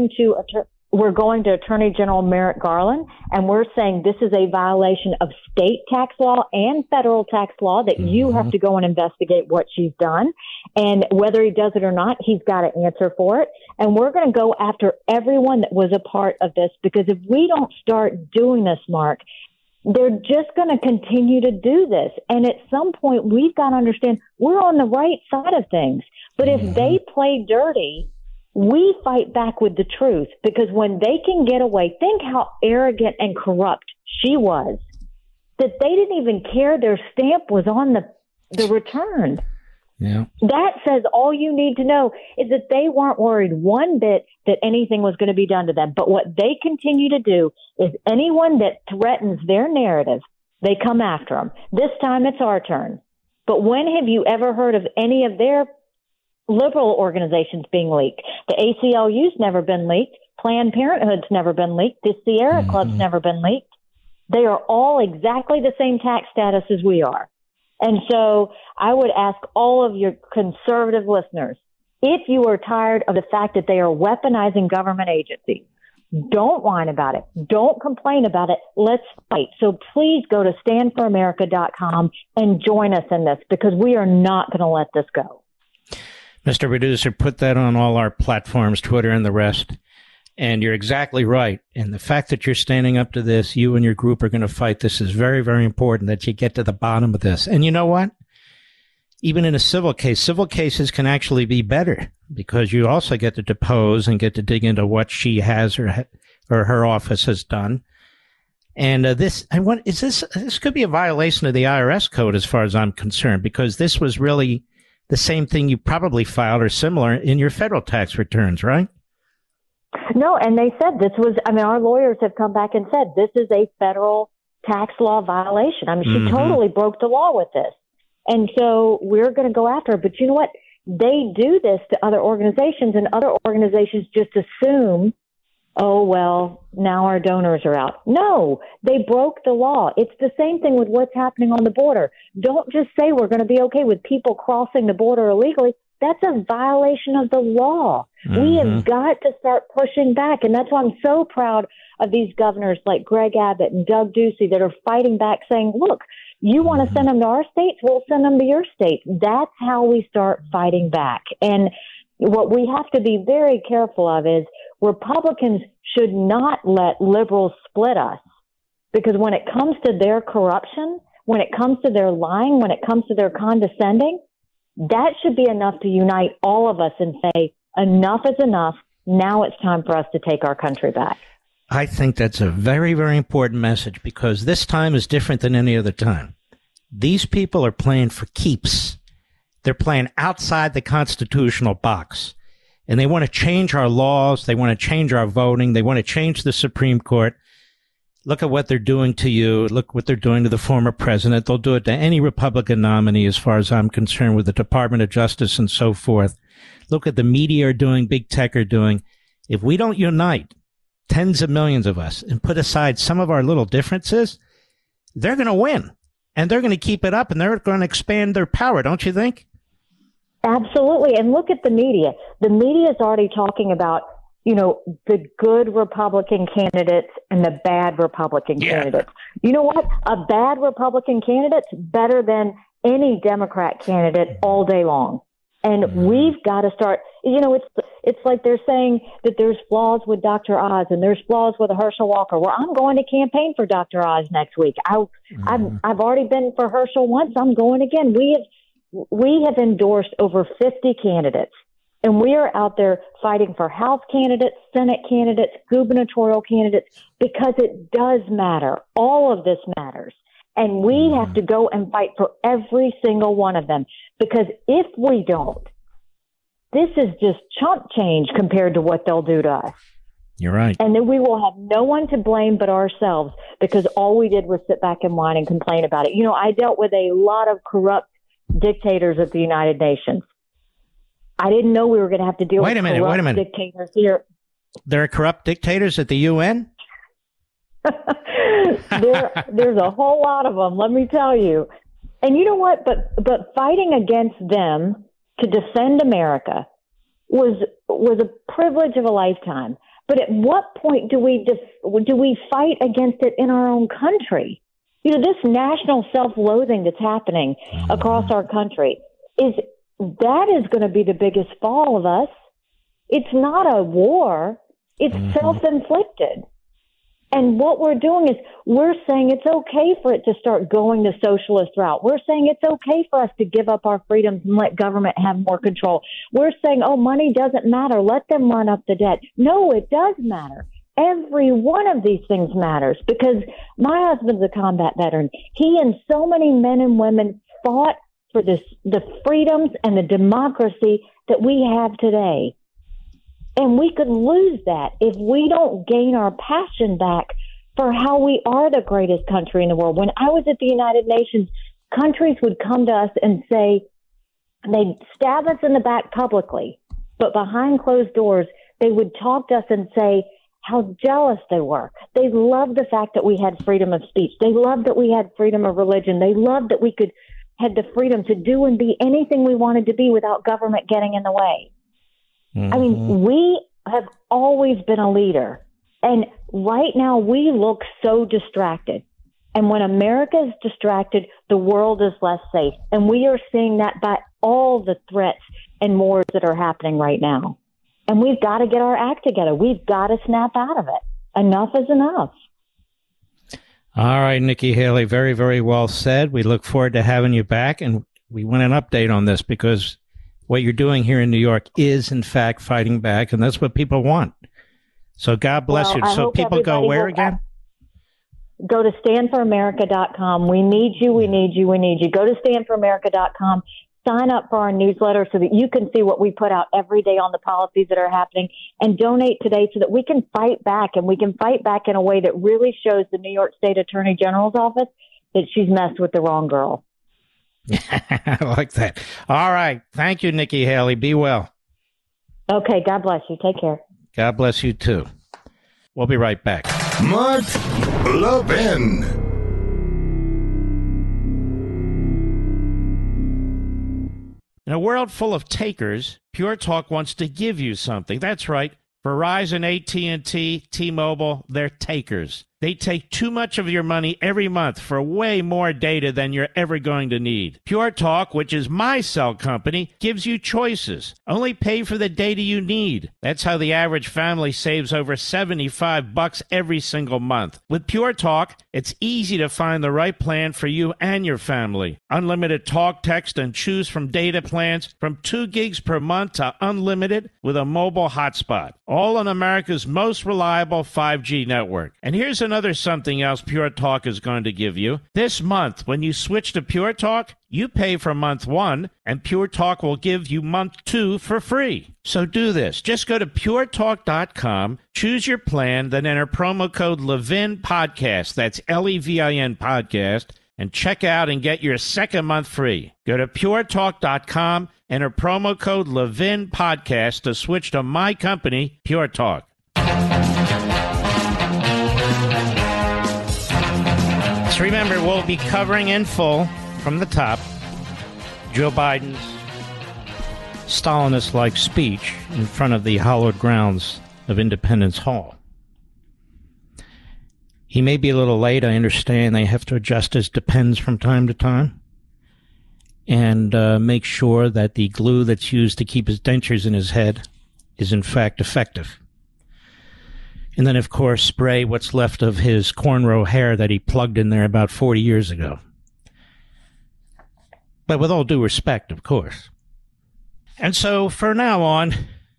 We're going to Attorney General Merrick Garland, and we're saying this is a violation of state tax law and federal tax law, that you have to go and investigate what she's done. And whether he does it or not, he's got to answer for it. And we're going to go after everyone that was a part of this, because if we don't start doing this, Mark, they're just going to continue to do this. And at some point, we've got to understand we're on the right side of things. But if they play dirty, we fight back with the truth, because when they can get away, think how arrogant and corrupt she was, that they didn't even care their stamp was on the return. Yeah. That says all you need to know is that they weren't worried one bit that anything was going to be done to them. But what they continue to do is anyone that threatens their narrative, they come after them. This time it's our turn. But when have you ever heard of any of their liberal organizations being leaked? The ACLU's never been leaked. Planned Parenthood's never been leaked. The Sierra Club's never been leaked. They are all exactly the same tax status as we are. And so I would ask all of your conservative listeners, if you are tired of the fact that they are weaponizing government agencies, don't whine about it. Don't complain about it. Let's fight. So please go to standforamerica.com and join us in this, because we are not going to let this go. Mr. Producer, put that on all our platforms, Twitter and the rest. And you're exactly right. And the fact that you're standing up to this, you and your group are going to fight this, is very, very important, that you get to the bottom of this. And you know what? Even in a civil case, civil cases can actually be better, because you also get to depose and get to dig into what she has or her office has done. And this could be a violation of the IRS code as far as I'm concerned, because this was really the same thing you probably filed or similar in your federal tax returns, right? No, and they said this was, our lawyers have come back and said this is a federal tax law violation. She totally broke the law with this. And so we're going to go after her. But you know what? They do this to other organizations, and other organizations just assume, oh, well, now our donors are out. No, they broke the law. It's the same thing with what's happening on the border. Don't just say we're going to be okay with people crossing the border illegally. That's a violation of the law. We have got to start pushing back. And that's why I'm so proud of these governors like Greg Abbott and Doug Ducey that are fighting back, saying, look, you want to send them to our states? We'll send them to your state. That's how we start fighting back. And what we have to be very careful of is Republicans should not let liberals split us, because when it comes to their corruption, when it comes to their lying, when it comes to their condescending, that should be enough to unite all of us and say, enough is enough. Now it's time for us to take our country back. I think that's a very, very important message, because this time is different than any other time. These people are playing for keeps. They're playing outside the constitutional box. And they want to change our laws. They want to change our voting. They want to change the Supreme Court. Look at what they're doing to you. Look what they're doing to the former president. They'll do it to any Republican nominee, as far as I'm concerned, with the Department of Justice and so forth. Look at the media are doing, big tech are doing. If we don't unite, tens of millions of us, and put aside some of our little differences, they're going to win. And they're going to keep it up, and they're going to expand their power, don't you think? Absolutely. And look at the media. The media is already talking about, the good Republican candidates and the bad Republican candidates. You know what? A bad Republican candidate's better than any Democrat candidate all day long. And we've got to start, it's like they're saying that there's flaws with Dr. Oz and there's flaws with Herschel Walker. Well, I'm going to campaign for Dr. Oz next week. I've already been for Herschel once. I'm going again. We have endorsed over 50 candidates, and we are out there fighting for House candidates, Senate candidates, gubernatorial candidates, because it does matter. All of this matters. And we have to go and fight for every single one of them, because if we don't, this is just chump change compared to what they'll do to us. You're right. And then we will have no one to blame but ourselves, because all we did was sit back and whine and complain about it. I dealt with a lot of corrupt dictators at the United Nations. I didn't know we were going to have to deal with corrupt dictators here. There are corrupt dictators at the UN? There's a whole lot of them, let me tell you. And you know what? But fighting against them to defend America was a privilege of a lifetime. But at what point do we fight against it in our own country? This national self-loathing that's happening across our country is going to be the biggest fall of us. It's not a war. It's self-inflicted. And what we're doing is we're saying it's okay for it to start going the socialist route. We're saying it's okay for us to give up our freedoms and let government have more control. We're saying, money doesn't matter. Let them run up the debt. No, it does matter. Every one of these things matters, because my husband's a combat veteran. He and so many men and women fought for the freedoms and the democracy that we have today. And we could lose that if we don't gain our passion back for how we are the greatest country in the world. When I was at the United Nations, countries would come to us and say, they'd stab us in the back publicly, but behind closed doors, they would talk to us and say how jealous they were. They loved the fact that we had freedom of speech. They loved that we had freedom of religion. They loved that we had the freedom to do and be anything we wanted to be without government getting in the way. I mean, we have always been a leader, and right now we look so distracted. And when America is distracted, the world is less safe. And we are seeing that by all the threats and wars that are happening right now. And we've got to get our act together. We've got to snap out of it. Enough is enough. All right, Nikki Haley, very, very well said. We look forward to having you back, and we want an update on this, because what you're doing here in New York is, in fact, fighting back, and that's what people want. So God bless you. So people go where again? Go to standforamerica.com. We need you, we need you, we need you. Go to standforamerica.com. Sign up for our newsletter so that you can see what we put out every day on the policies that are happening, and donate today so that we can fight back, and we can fight back in a way that really shows the New York State Attorney General's office that she's messed with the wrong girl. I like that. All right. Thank you, Nikki Haley. Be well. Okay. God bless you. Take care. God bless you, too. We'll be right back. Mark Levin. In a world full of takers, Pure Talk wants to give you something. That's right. Verizon, AT&T, T-Mobile, they're takers. They take too much of your money every month for way more data than you're ever going to need. Pure Talk, which is my cell company, gives you choices. Only pay for the data you need. That's how the average family saves over $75 every single month. With Pure Talk, it's easy to find the right plan for you and your family. Unlimited talk, text, and choose from data plans from 2 gigs per month to unlimited with a mobile hotspot. All on America's most reliable 5G network. And here's another something else Pure Talk is going to give you. This month, when you switch to Pure Talk, you pay for month 1, and Pure Talk will give you month 2 for free. So do this. Just go to puretalk.com, choose your plan, then enter promo code Levin Podcast. That's Levin Podcast, and check out and get your second month free. Go to puretalk.com, enter promo code Levin Podcast to switch to my company, Pure Talk. So remember, we'll be covering in full from the top Joe Biden's Stalinist-like speech in front of the hallowed grounds of Independence Hall. He may be a little late. I understand they have to adjust his depends from time to time and make sure that the glue that's used to keep his dentures in his head is in fact effective. And then, of course, spray what's left of his cornrow hair that he plugged in there about 40 years ago. But with all due respect, of course. And so, from now on,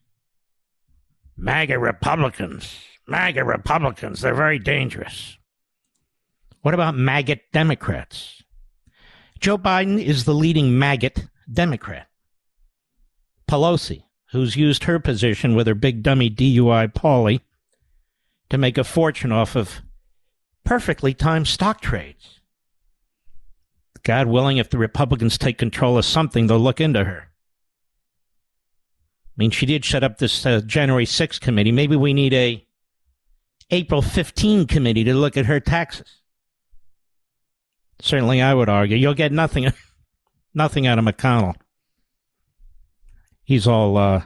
MAGA Republicans, they're very dangerous. What about MAGA Democrats? Joe Biden is the leading MAGA Democrat. Pelosi, who's used her position with her big dummy DUI Pauly to make a fortune off of perfectly timed stock trades. God willing, if the Republicans take control of something, they'll look into her. I mean, she did shut up this January 6th committee. Maybe we need a April 15 committee to look at her taxes. Certainly, I would argue you'll get nothing out of McConnell. He's all,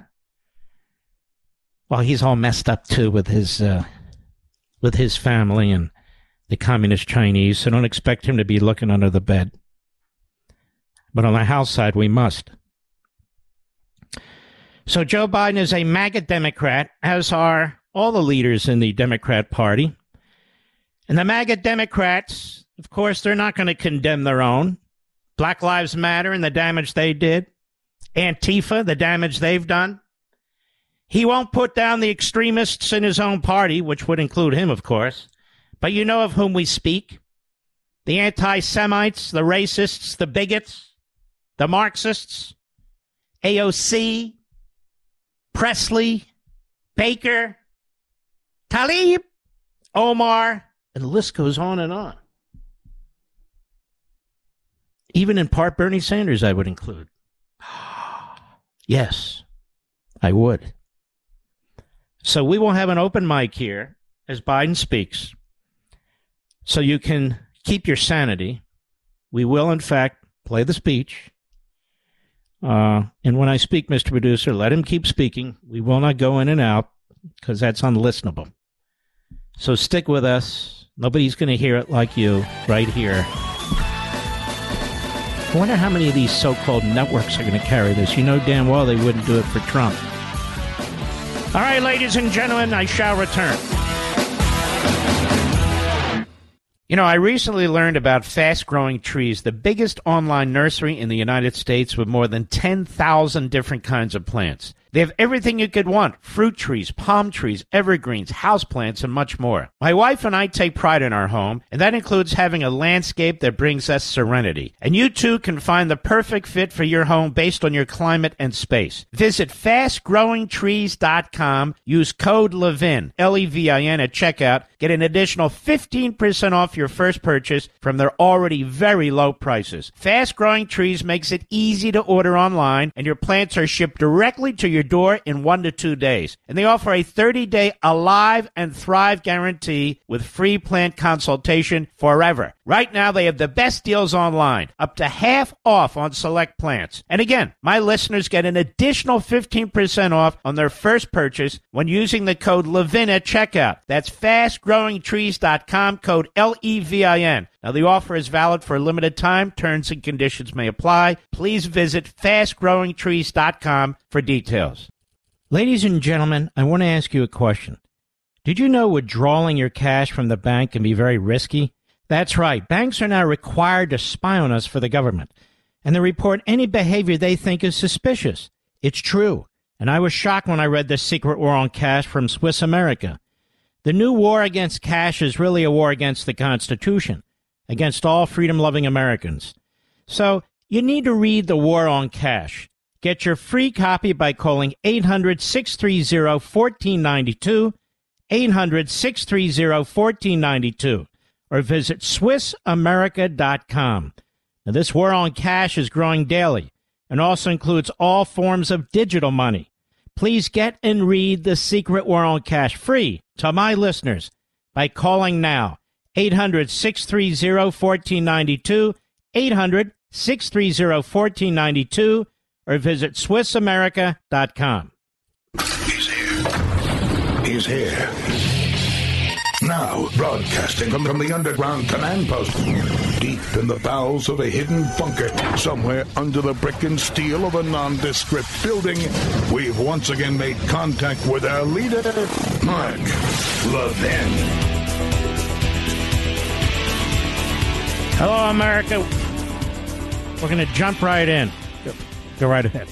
he's all messed up too with his family and the communist Chinese. So don't expect him to be looking under the bed. But on the House side, we must. So Joe Biden is a MAGA Democrat, as are all the leaders in the Democrat Party. And the MAGA Democrats, of course, they're not going to condemn their own. Black Lives Matter and the damage they did. Antifa, the damage they've done. He won't put down the extremists in his own party, which would include him, of course. But you know of whom we speak. The anti-Semites, the racists, the bigots, the Marxists, AOC, Presley, Baker, Tlaib, Omar, and the list goes on and on. Even in part Bernie Sanders, I would include. Yes, I would. So we will have an open mic here as Biden speaks, so you can keep your sanity. We will, in fact, play the speech. And when I speak, Mr. Producer, let him keep speaking. We will not go in and out because that's unlistenable. So stick with us. Nobody's going to hear it like you right here. I wonder how many of these so-called networks are going to carry this. You know damn well they wouldn't do it for Trump. All right, ladies and gentlemen, I shall return. You know, I recently learned about Fast Growing Trees, the biggest online nursery in the United States with more than 10,000 different kinds of plants. They have everything you could want: fruit trees, palm trees, evergreens, houseplants, and much more. My wife and I take pride in our home, and that includes having a landscape that brings us serenity. And you too can find the perfect fit for your home based on your climate and space. Visit fastgrowingtrees.com. Use code LEVIN, L-E-V-I-N, at checkout. Get an additional 15% off your first purchase from their already very low prices. Fast Growing Trees makes it easy to order online, and your plants are shipped directly to your door in 1 to 2 days. And they offer a 30-day Alive and Thrive guarantee with free plant consultation forever. Right now, they have the best deals online, up to half off on select plants. And again, my listeners get an additional 15% off on their first purchase when using the code LEVIN at checkout. That's fastgrowingtrees.com, code LEVIN. Now, the offer is valid for a limited time. Terms and conditions may apply. Please visit fastgrowingtrees.com for details. Ladies and gentlemen, I want to ask you a question. Did you know withdrawing your cash from the bank can be very risky? That's right. Banks are now required to spy on us for the government, and they report any behavior they think is suspicious. It's true. And I was shocked when I read this secret war on cash from Swiss America. The new war against cash is really a war against the Constitution, against all freedom-loving Americans. So you need to read The War on Cash. Get your free copy by calling 800-630-1492, 800-630-1492, or visit SwissAmerica.com. Now, this war on cash is growing daily and also includes all forms of digital money. Please get and read The Secret War on Cash free to my listeners by calling now, 800-630-1492, 800-630-1492, or visit SwissAmerica.com. He's here. Now, broadcasting from the underground command post, deep in the bowels of a hidden bunker, somewhere under the brick and steel of a nondescript building, we've once again made contact with our leader, Mark Levin. Hello, America. We're going to jump right in. Go right ahead.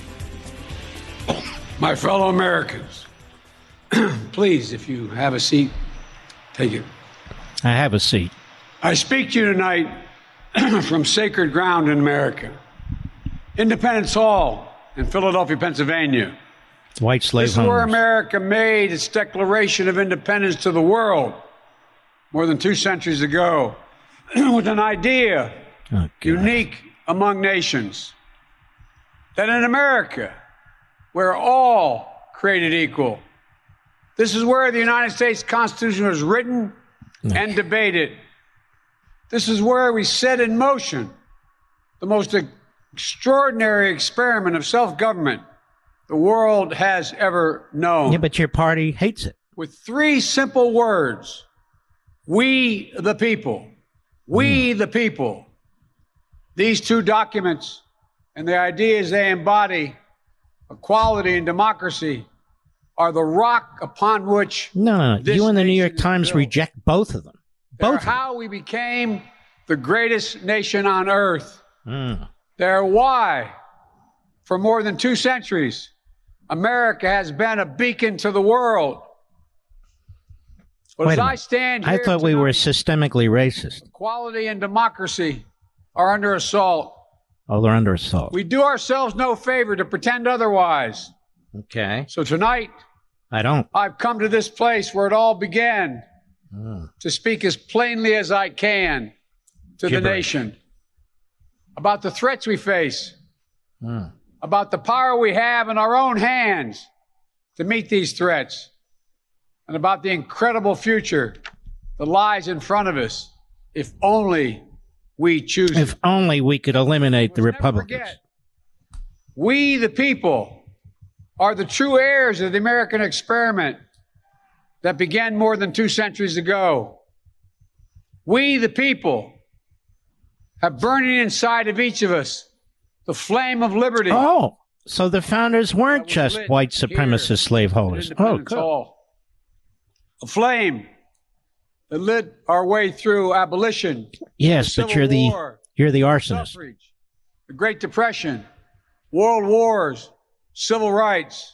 My fellow Americans, please, if you have a seat, take it. I have a seat. I speak to you tonight from sacred ground in America. Independence Hall in Philadelphia, Pennsylvania. White slave This is where owners. America made its declaration of independence to the world more than 2 centuries ago with an idea unique among nations. That in America, we're all created equal. This is where the United States Constitution was written and debated. This is where we set in motion the most extraordinary experiment of self-government the world has ever known. Yeah, but your party hates it. With 3 simple words: we the people. We the people. These 2 documents and the ideas they embody, equality and democracy, are the rock upon which No. this You and the New nation York is Times built. reject both of them. They're how we became the greatest nation on earth. Mm. They're why, for more than 2 centuries, America has been a beacon to the world. But Wait as a I minute. stand I here thought we were tonight, systemically racist. equality and democracy are under assault. Oh, they're under assault. We do ourselves no favor to pretend otherwise. Okay. So tonight, I don't. I've come to this place where it all began to speak as plainly as I can to the nation about the threats we face, about the power we have in our own hands to meet these threats, and about the incredible future that lies in front of us if only we choose it. If only we could eliminate the Republicans. Forget, we, the people, are the true heirs of the American experiment that began more than 2 centuries ago. We, the people, have burning inside of each of us the flame of liberty. Oh, so the founders weren't just lit white supremacist slaveholders. Oh, Independence good. Hall. A flame that lit our way through abolition. Yes, the but Civil War, you're the arsonist. suffrage, the Great Depression, world wars, civil rights.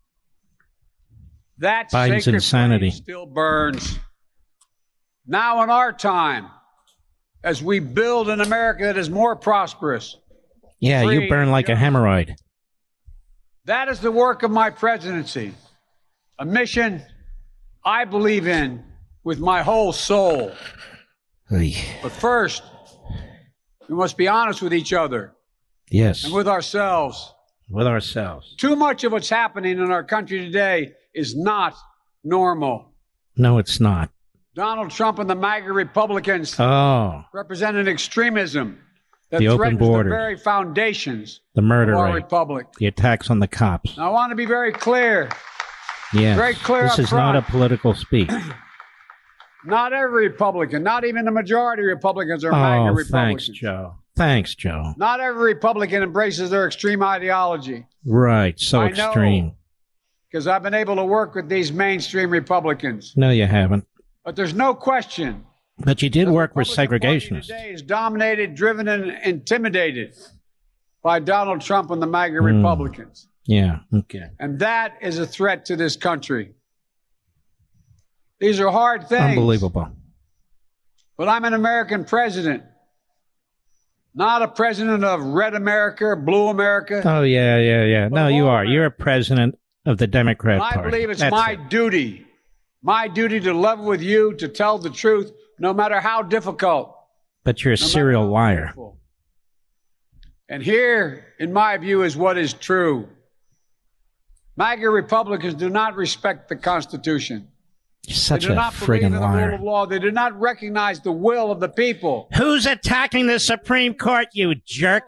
That Biden's sacred insanity. flame still burns. Now in our time, as we build an America that is more prosperous, Yeah, free, you burn like a hemorrhoid. that is the work of my presidency, a mission I believe in with my whole soul. Oy. But first, we must be honest with each other Yes, and with ourselves. with ourselves. Too much of what's happening in our country today is not normal. No, it's not. Donald Trump and the MAGA Republicans Oh, represent an extremism that The open threatens borders. the very foundations the murder of our rate, republic. the attacks on the cops. Now, I want to be very clear. Yes, Very clear this up is not a front. political speech. Not every Republican, not even the majority of Republicans are MAGA Oh, Republicans. thanks, Joe. Thanks, Joe. Not every Republican embraces their extreme ideology. Right, so I know. extreme. Because I've been able to work with these mainstream Republicans. No, you haven't. But there's no question But you did work with Republican Party segregationists. today is dominated, driven, and intimidated by Donald Trump and the MAGA Hmm. Republicans. Yeah, okay. And that is a threat to this country. These are hard things. Unbelievable. But I'm an American president, not a president of red America, blue America. Oh, yeah. No, you are. You're a president of the Democrat I Party. believe it's That's my it. duty to level with you, to tell the truth, no matter how difficult. But you're a serial liar. And here, in my view, is what is true. MAGA Republicans do not respect the Constitution. You're such They do a not believe in friggin' the rule liar. of law. They do not recognize the will of the people. Who's attacking the Supreme Court, you jerk?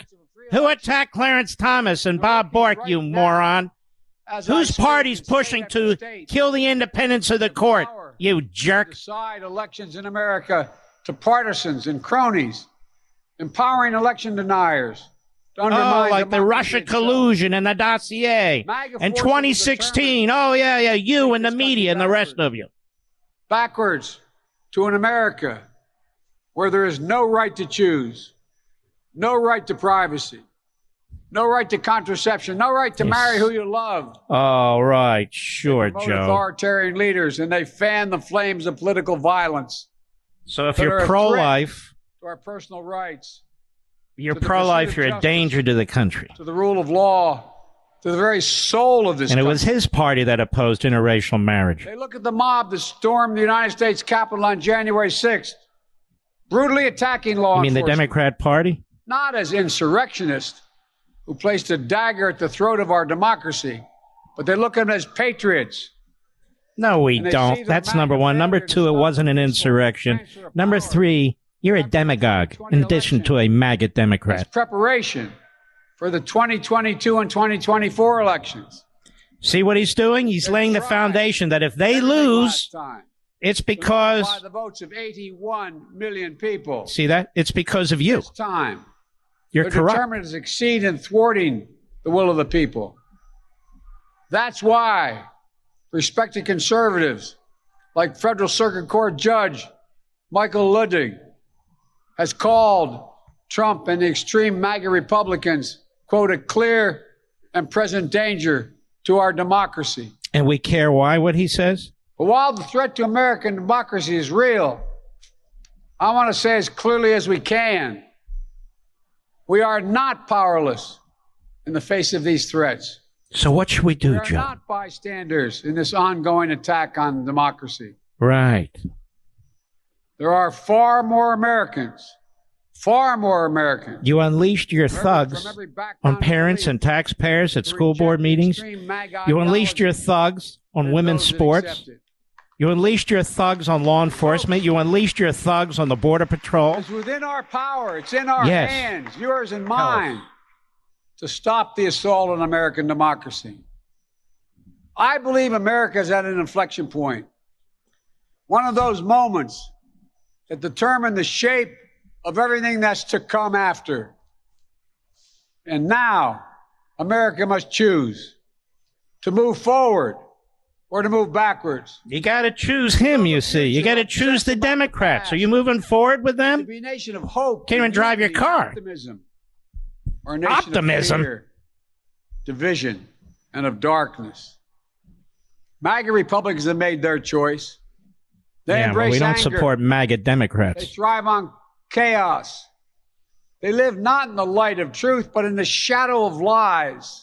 Who attacked Clarence Thomas and Bob Bork, you moron? Whose party's pushing to kill the independence of the court, you jerk? Decide elections in America to partisans and cronies, empowering election deniers. Like the Russia collusion and the dossier. And 2016, you and the media and the rest of you. Backwards to an America where there is no right to choose, no right to privacy, no right to contraception, no right to marry who you love. All right, sure, Joe. Authoritarian leaders, and they fan the flames of political violence. So if you're pro-life, to our personal rights, you're pro-life, you're a danger to the country. To the rule of law, to the very soul of this country. And it was his party that opposed interracial marriage. They look at the mob that stormed the United States Capitol on January 6th, brutally attacking law enforcement. You mean the Democrat Party? Not as insurrectionists who placed a dagger at the throat of our democracy, but they look at them as patriots. No, we don't. That's number one. Number two, it wasn't an insurrection. Number three, you're a demagogue, in addition to a MAGA Democrat. It's preparation for the 2022 and 2024 elections. See what he's doing? He's laying the foundation that if they lose, it's because... By the votes of 81 million people. See that? It's because of you. This time, you're they're corrupt. determined to succeed in thwarting the will of the people. That's why respected conservatives like Federal Circuit Court Judge Michael Luttig has called Trump and the extreme MAGA Republicans, quote, a clear and present danger to our democracy. And we care why, what he says? But while the threat to American democracy is real, I want to say as clearly as we can, we are not powerless in the face of these threats. So what should we do, Joe? We are not bystanders in this ongoing attack on democracy. Right. There are far more Americans. You unleashed your thugs on parents and taxpayers at school board meetings. You unleashed your thugs on women's sports. You unleashed your thugs on law enforcement. You unleashed your thugs on the Border Patrol. It's within our power. It's in our hands, yours and mine, to stop the assault on American democracy. I believe America is at an inflection point. One of those moments that determine the shape of everything that's to come after. And now, America must choose to move forward or to move backwards. You got to choose him, you see. You got to choose the Democrats. Are you moving forward with them? To be a nation of hope. Can't even drive your car. Optimism. Or a nation of fear, division, and of darkness. MAGA Republicans have made their choice. They embrace we don't anger. support MAGA Democrats. They thrive on chaos. They live not in the light of truth, but in the shadow of lies.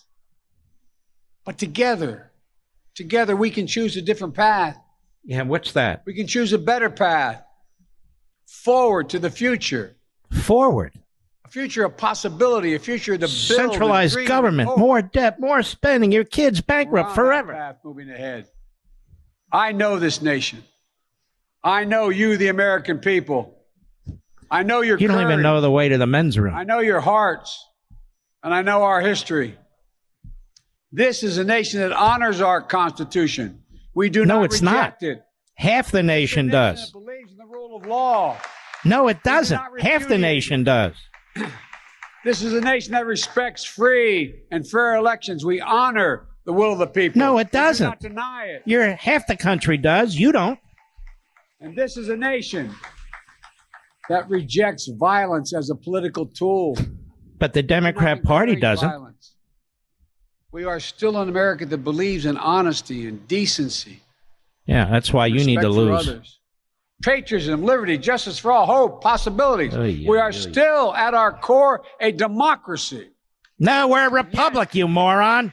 But together we can choose a different path. Yeah, what's that? We can choose a better path. Forward to the future. Forward. A future of possibility, a future to build. Centralized government, more debt, more spending, your kids bankrupt forever. Path moving ahead. I know this nation. I know you, the American people. I know your You don't even know the way to the men's room. I know your hearts, and I know our history. This is a nation that honors our Constitution. We do not reject it. Half the nation does. It believes in the rule of law. No, it doesn't. Half the nation does. This is a nation that respects free and fair elections. We honor the will of the people. No, it doesn't. We do not deny it. Half the country does. You don't. And this is a nation that rejects violence as a political tool. But the Democrat Party doesn't. Violence. We are still an America that believes in honesty and decency. Yeah, that's why you need to lose. Others. Patriotism, liberty, justice for all, hope, possibilities. We are still, at our core, a democracy. No, we're a republic, you moron.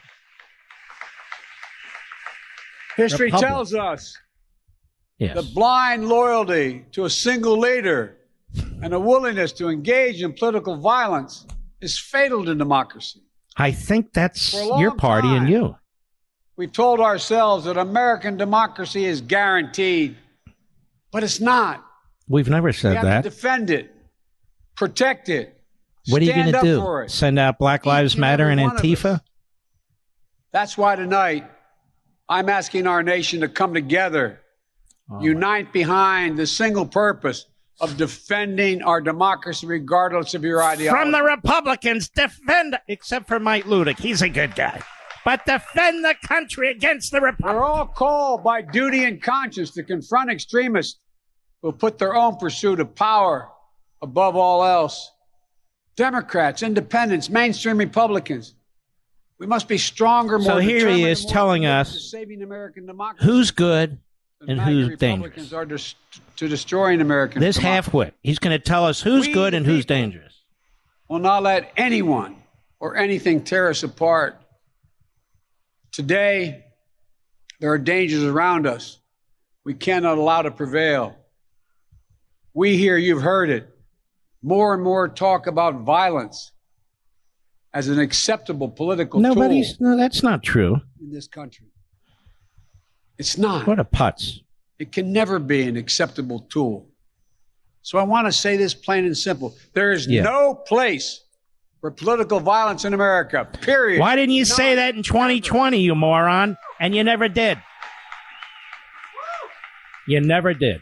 History tells us that blind loyalty to a single leader and a willingness to engage in political violence is fatal to democracy. I think that's your party and you. We've told ourselves that American democracy is guaranteed, but it's not. We've never said that. We have to defend it, protect it, What are you going to do? For it. Send out Black Lives Matter and Antifa? That's why tonight I'm asking our nation to come together, unite behind the single purpose of defending our democracy regardless of your ideology. From the Republicans, defend, except for Mike Ludick. He's a good guy. But defend the country against the Republicans. We're all called by duty and conscience to confront extremists who put their own pursuit of power above all else. Democrats, independents, mainstream Republicans. We must be stronger, more determined. So here he is telling us who's good and who's dangerous. Are to destroying American This democracy. halfwit. He's going to tell us who's good and who's dangerous. Will not let anyone or anything tear us apart. Today, there are dangers around us we cannot allow to prevail. We here, you've heard it, more and more talk about violence as an acceptable political tool. No, that's not true. In this country. It's not. What a putz. It can never be an acceptable tool. So I want to say this plain and simple. There is no place for political violence in America, period. Why didn't you say that in 2020, you moron? And you never did. You never did.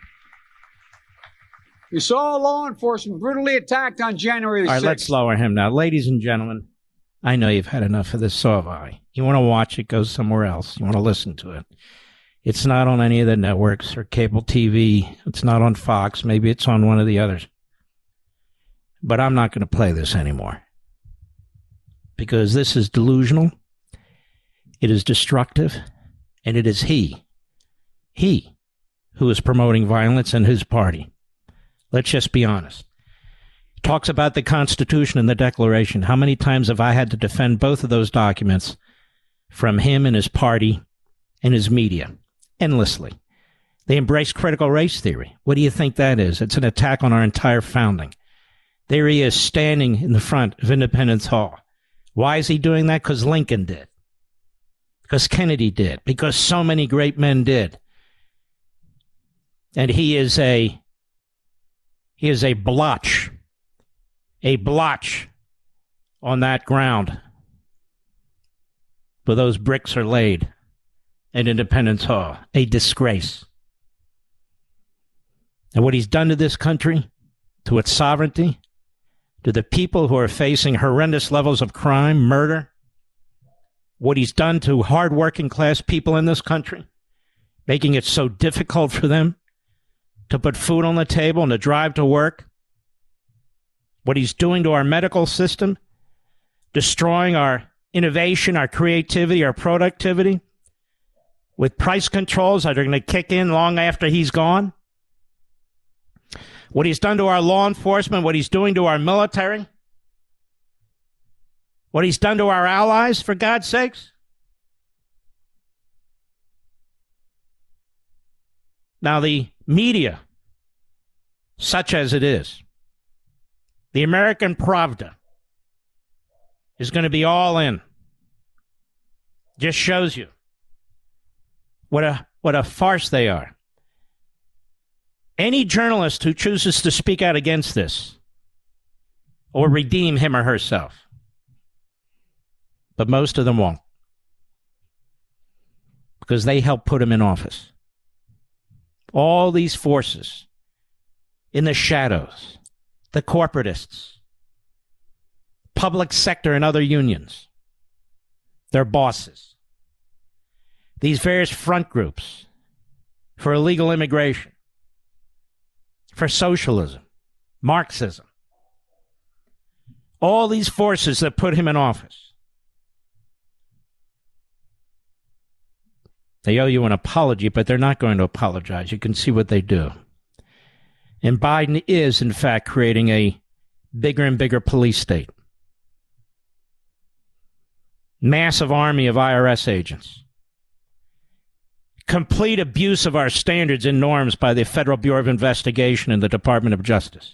We saw law enforcement brutally attacked on January 6th. All right, let's lower him now. Ladies and gentlemen, I know you've had enough of this, so have I. You want to watch it, go somewhere else. You want to listen to it. It's not on any of the networks or cable TV. It's not on Fox. Maybe it's on one of the others. But I'm not going to play this anymore. Because this is delusional. It is destructive. And it is he who is promoting violence in his party. Let's just be honest. He talks about the Constitution and the Declaration. How many times have I had to defend both of those documents from him and his party and his media? Endlessly. They embrace critical race theory. What do you think that is? It's an attack on our entire founding. There he is standing in the front of Independence Hall. Why is he doing that? Because Lincoln did. Because Kennedy did. Because so many great men did. And he is a blotch on that ground where those bricks are laid at Independence Hall. A disgrace. And what he's done to this country, to its sovereignty, to the people who are facing horrendous levels of crime, murder, what he's done to hardworking class people in this country, making it so difficult for them to put food on the table and to drive to work, what he's doing to our medical system, destroying our innovation, our creativity, our productivity, with price controls that are going to kick in long after he's gone, what he's done to our law enforcement, what he's doing to our military, what he's done to our allies, for God's sakes. Now, the media, such as it is, the American Pravda, is going to be all in. Just shows you what a farce they are. Any journalist who chooses to speak out against this will redeem him or herself. But most of them won't. Because they helped put him in office. All these forces in the shadows, the corporatists, public sector and other unions, their bosses, these various front groups for illegal immigration, for socialism, Marxism, all these forces that put him in office. They owe you an apology, but they're not going to apologize. You can see what they do. And Biden is, in fact, creating a bigger and bigger police state. Massive army of IRS agents. Complete abuse of our standards and norms by the Federal Bureau of Investigation and the Department of Justice.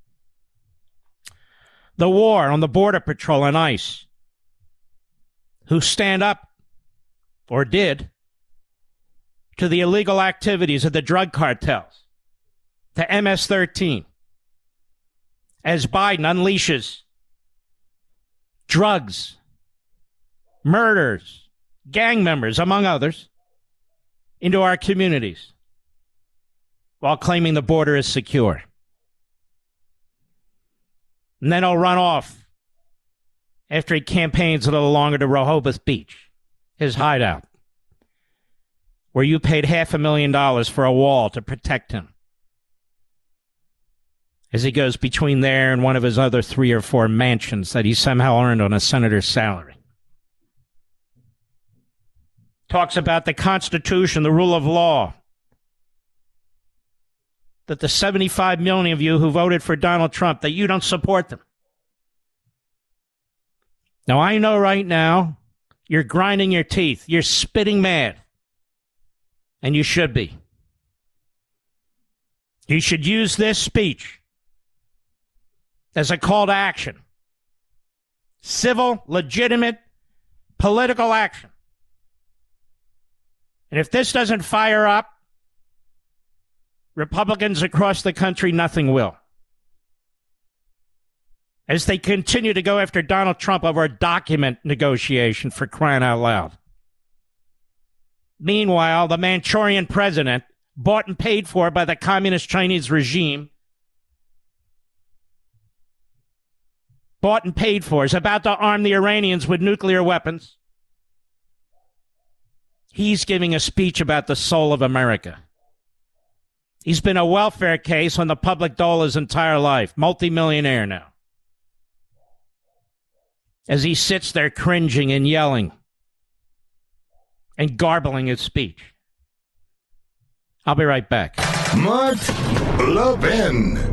The war on the Border Patrol and ICE, who stand up, or did, to the illegal activities of the drug cartels, to MS-13, as Biden unleashes drugs, murders, gang members, among others, into our communities while claiming the border is secure. And then he'll run off after he campaigns a little longer to Rehoboth Beach, his hideout, where you paid $500,000 for a wall to protect him, as he goes between there and one of his other 3 or 4 mansions that he somehow earned on a senator's salary. Talks about the Constitution, the rule of law, that the 75 million of you who voted for Donald Trump, that you don't support them. Now, I know right now you're grinding your teeth. You're spitting mad. And you should be. You should use this speech as a call to action. Civil, legitimate, political action. And if this doesn't fire up Republicans across the country, nothing will. As they continue to go after Donald Trump over a document negotiation, for crying out loud. Meanwhile, the Manchurian president, bought and paid for by the communist Chinese regime, bought and paid for, is about to arm the Iranians with nuclear weapons. He's giving a speech about the soul of America. He's been a welfare case on the public dole his entire life, multimillionaire now. As he sits there cringing and yelling and garbling his speech. I'll be right back. Mark Levin.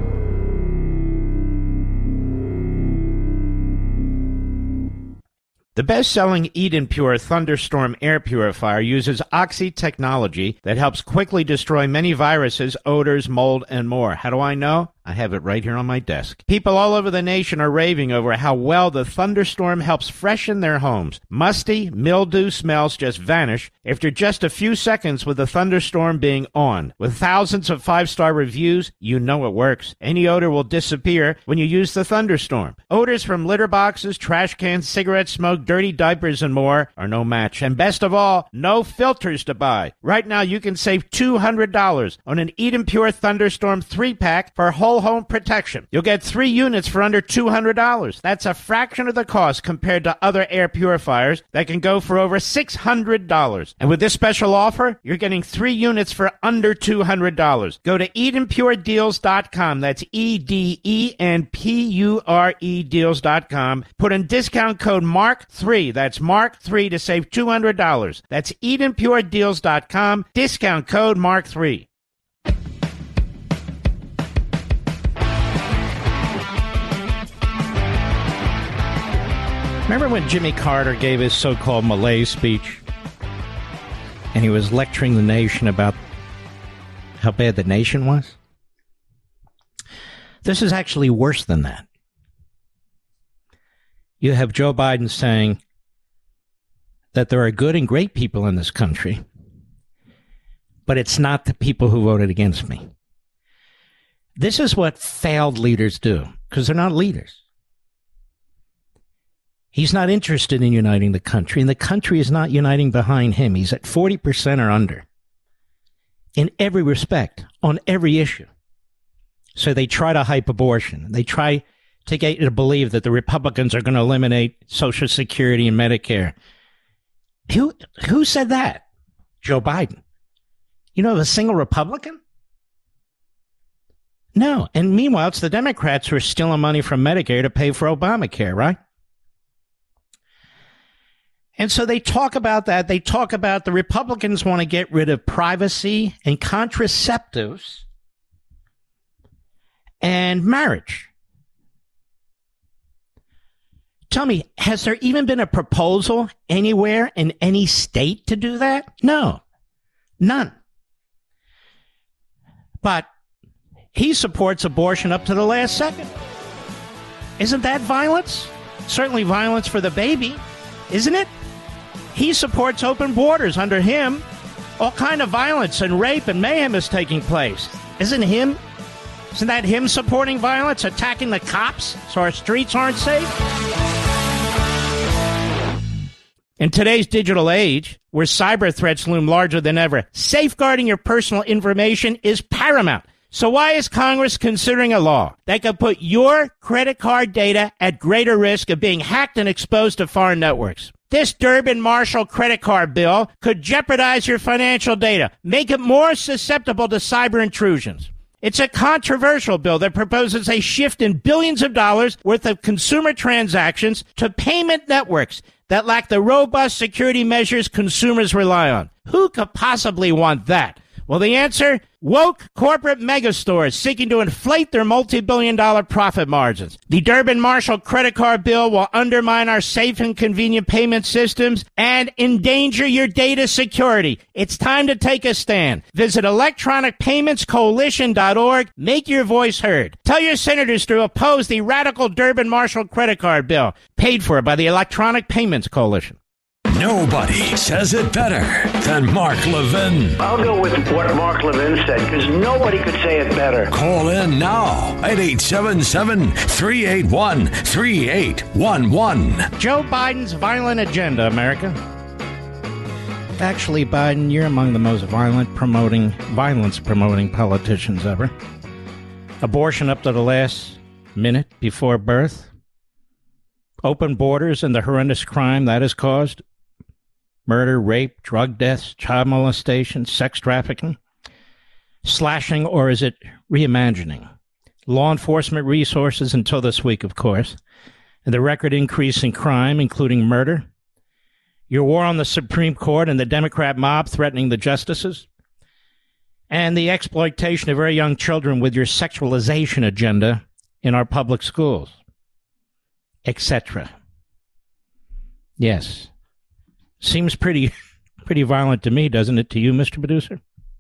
The best-selling Eden Pure Thunderstorm air purifier uses Oxy technology that helps quickly destroy many viruses, odors, mold, and more. How do I know? I have it right here on my desk. People all over the nation are raving over how well the Thunderstorm helps freshen their homes. Musty, mildew smells just vanish after just a few seconds with the Thunderstorm being on. With thousands of 5-star reviews, you know it works. Any odor will disappear when you use the Thunderstorm. Odors from litter boxes, trash cans, cigarette smoke, dirty diapers, and more are no match. And best of all, no filters to buy. Right now, you can save $200 on an Eden Pure Thunderstorm 3-pack for whole home protection. You'll get 3 units for under $200. That's a fraction of the cost compared to other air purifiers that can go for over $600. And with this special offer, you're getting 3 units for under $200. Go to EdenPureDeals.com. That's EDENPURE deals.com. Put in discount code MARK3. That's MARK3 to save $200. That's EdenPureDeals.com. Discount code MARK3. Remember when Jimmy Carter gave his so-called Malay speech? And he was lecturing the nation about how bad the nation was? This is actually worse than that. You have Joe Biden saying that there are good and great people in this country, but it's not the people who voted against me. This is what failed leaders do, because they're not leaders. He's not interested in uniting the country, and the country is not uniting behind him. He's at 40% or under in every respect, on every issue. So they try to hype abortion. They try to get you to believe that the Republicans are going to eliminate Social Security and Medicare. Who said that? Joe Biden. You know of a single Republican? No. And meanwhile, it's the Democrats who are stealing money from Medicare to pay for Obamacare, right? And so they talk about that. They talk about the Republicans want to get rid of privacy and contraceptives and marriage. Tell me, has there even been a proposal anywhere in any state to do that? No, none. But he supports abortion up to the last second. Isn't that violence? Certainly violence for the baby, isn't it? He supports open borders. Under him, all kind of violence and rape and mayhem is taking place. Isn't that him supporting violence, attacking the cops so our streets aren't safe? In today's digital age, where cyber threats loom larger than ever, safeguarding your personal information is paramount. So why is Congress considering a law that could put your credit card data at greater risk of being hacked and exposed to foreign networks? This Durbin-Marshall credit card bill could jeopardize your financial data, make it more susceptible to cyber intrusions. It's a controversial bill that proposes a shift in billions of dollars worth of consumer transactions to payment networks that lack the robust security measures consumers rely on. Who could possibly want that? Well, the answer? Woke corporate megastores seeking to inflate their multi-billion-dollar profit margins. The Durbin-Marshall credit card bill will undermine our safe and convenient payment systems and endanger your data security. It's time to take a stand. Visit electronicpaymentscoalition.org. Make your voice heard. Tell your senators to oppose the radical Durbin-Marshall credit card bill, paid for by the Electronic Payments Coalition. Nobody says it better than Mark Levin. I'll go with what Mark Levin said, because nobody could say it better. Call in now at 877-381-3811. Joe Biden's violent agenda, America. Actually, Biden, you're among the most violence-promoting politicians ever. Abortion up to the last minute before birth. Open borders and the horrendous crime that has caused. Murder, rape, drug deaths, child molestation, sex trafficking, slashing, or is it reimagining? Law enforcement resources until this week, of course, and the record increase in crime, including murder, your war on the Supreme Court and the Democrat mob threatening the justices, and the exploitation of very young children with your sexualization agenda in our public schools, etc. Yes. Seems pretty violent to me, doesn't it, to you, Mr. Producer?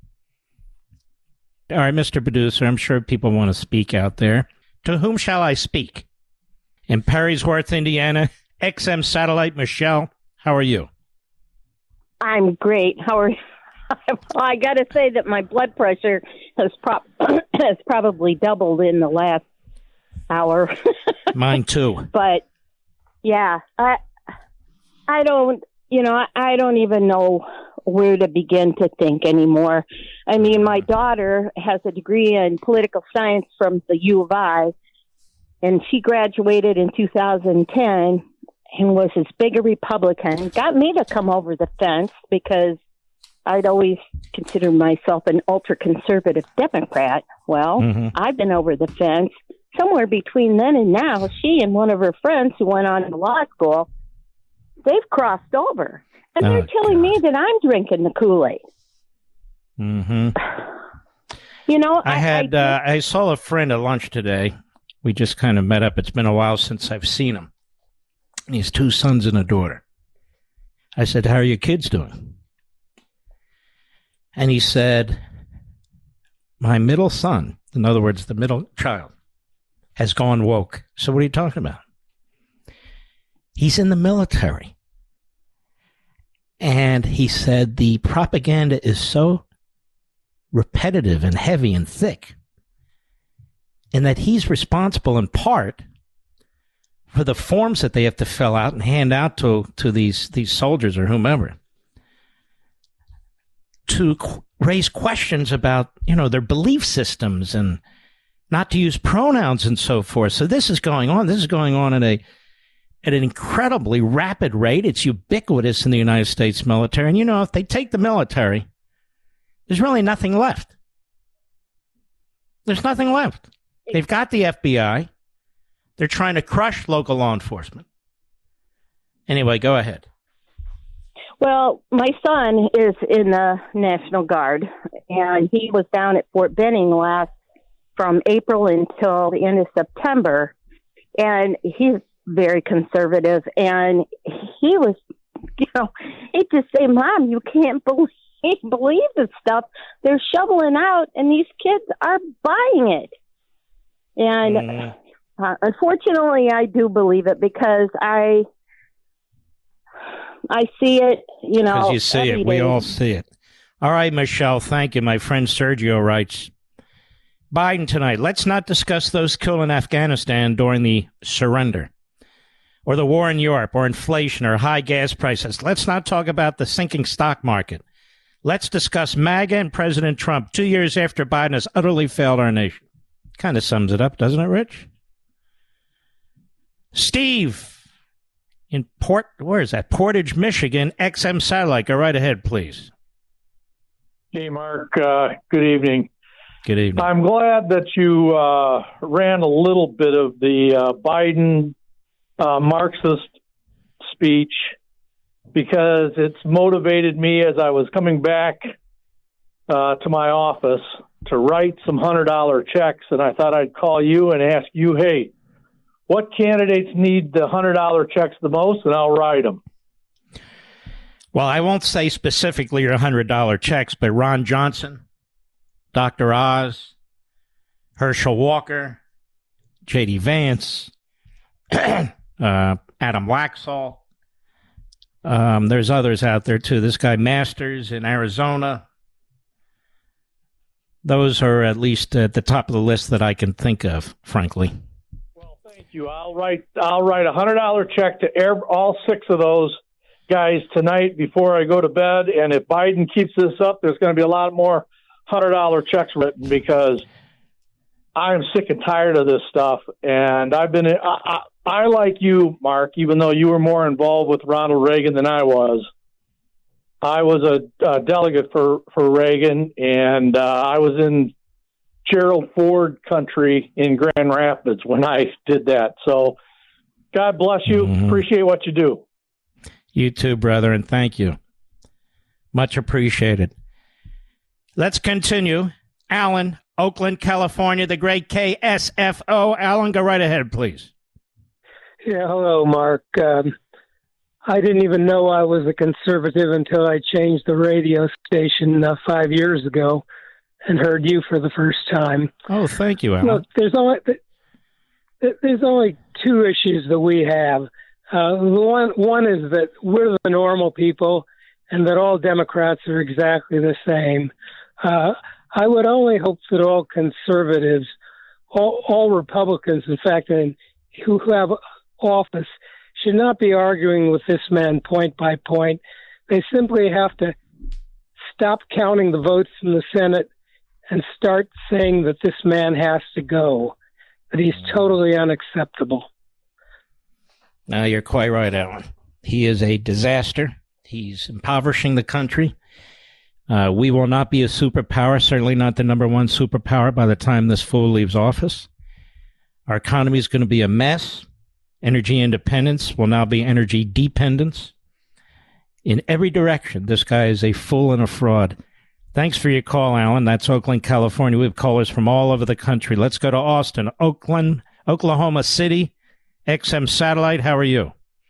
All right, Mr. Producer, I'm sure people want to speak out there. To whom shall I speak? In Perrysworth, Indiana, XM Satellite, Michelle, how are you? I'm great. How are you? Well, I got to say that my blood pressure has probably doubled in the last hour. Mine too. But, yeah, I don't even know where to begin to think anymore. I mean, my daughter has a degree in political science from the U of I, and she graduated in 2010 and was as big a Republican. Got me to come over the fence because I'd always considered myself an ultra-conservative Democrat. Well, I've been over the fence. Somewhere between then and now, she and one of her friends who went on to law school, they've crossed over. And they're telling me that I'm drinking the Kool-Aid. Mm-hmm. You know, I saw a friend at lunch today. We just kind of met up. It's been a while since I've seen him. And he has 2 sons and a daughter. I said, how are your kids doing? And he said, my middle son, in other words, the middle child, has gone woke. So what are you talking about? He's in the military. And he said the propaganda is so repetitive and heavy and thick, and that he's responsible in part for the forms that they have to fill out and hand out to these soldiers or whomever to raise questions about, their belief systems and not to use pronouns and so forth. So this is going on. This is going on at an incredibly rapid rate. It's ubiquitous in the United States military. And, if they take the military, there's really nothing left. There's nothing left. They've got the FBI. They're trying to crush local law enforcement. Anyway, go ahead. Well, my son is in the National Guard, and he was down at Fort Benning from April until the end of September. And he's very conservative, and he was, he'd just say, Mom, you can't believe this stuff they're shoveling out, and these kids are buying it. And unfortunately, I do believe it because I see it, Because you see it. We all see it. All right, Michelle, thank you. My friend Sergio writes, Biden tonight, let's not discuss those killed in Afghanistan during the surrender. or the war in Europe, or inflation, or high gas prices. Let's not talk about the sinking stock market. Let's discuss MAGA and President Trump 2 years after Biden has utterly failed our nation. Kind of sums it up, doesn't it, Rich? Steve in Portage, Michigan, XM Satellite. Go right ahead, please. Hey, Mark. Good evening. Good evening. I'm glad that you ran a little bit of the Biden Marxist speech, because it's motivated me as I was coming back to my office to write some $100 checks, and I thought I'd call you and ask you, hey, what candidates need the $100 checks the most, and I'll write them. Well, I won't say specifically your $100 checks, but Ron Johnson, Dr. Oz, Herschel Walker, J.D. Vance, Adam Laxalt. There's others out there, too. This guy Masters in Arizona. Those are at least at the top of the list that I can think of, frankly. Well, thank you. I'll write a $100 check to all 6 of those guys tonight before I go to bed. And if Biden keeps this up, there's going to be a lot more $100 checks written, because I'm sick and tired of this stuff. And I've been, I like you, Mark, even though you were more involved with Ronald Reagan than I was. I was a delegate for Reagan, and I was in Gerald Ford country in Grand Rapids when I did that. So God bless you. Appreciate what you do. You too, brother, and thank you. Much appreciated. Let's continue. Alan, Oakland, California, the great KSFO. Alan, go right ahead, please. Yeah, hello, Mark. I didn't even know I was a conservative until I changed the radio station 5 years ago and heard you for the first time. Oh, thank you, Alan. Look, there's only 2 issues that we have. One is that we're the normal people and that all Democrats are exactly the same. I would only hope that all conservatives, all Republicans, in fact, and who have office, should not be arguing with this man point by point. They simply have to stop counting the votes in the Senate and start saying that this man has to go, that he's totally unacceptable. No, you're quite right, Alan. He is a disaster. He's impoverishing the country. We will not be a superpower, certainly not the number 1 superpower by the time this fool leaves office. Our economy is going to be a mess. Energy independence will now be energy dependence. In every direction, this guy is a fool and a fraud. Thanks for your call, Alan. That's Oakland, California. We have callers from all over the country. Let's go to Austin, Oklahoma City, XM Satellite. How are you?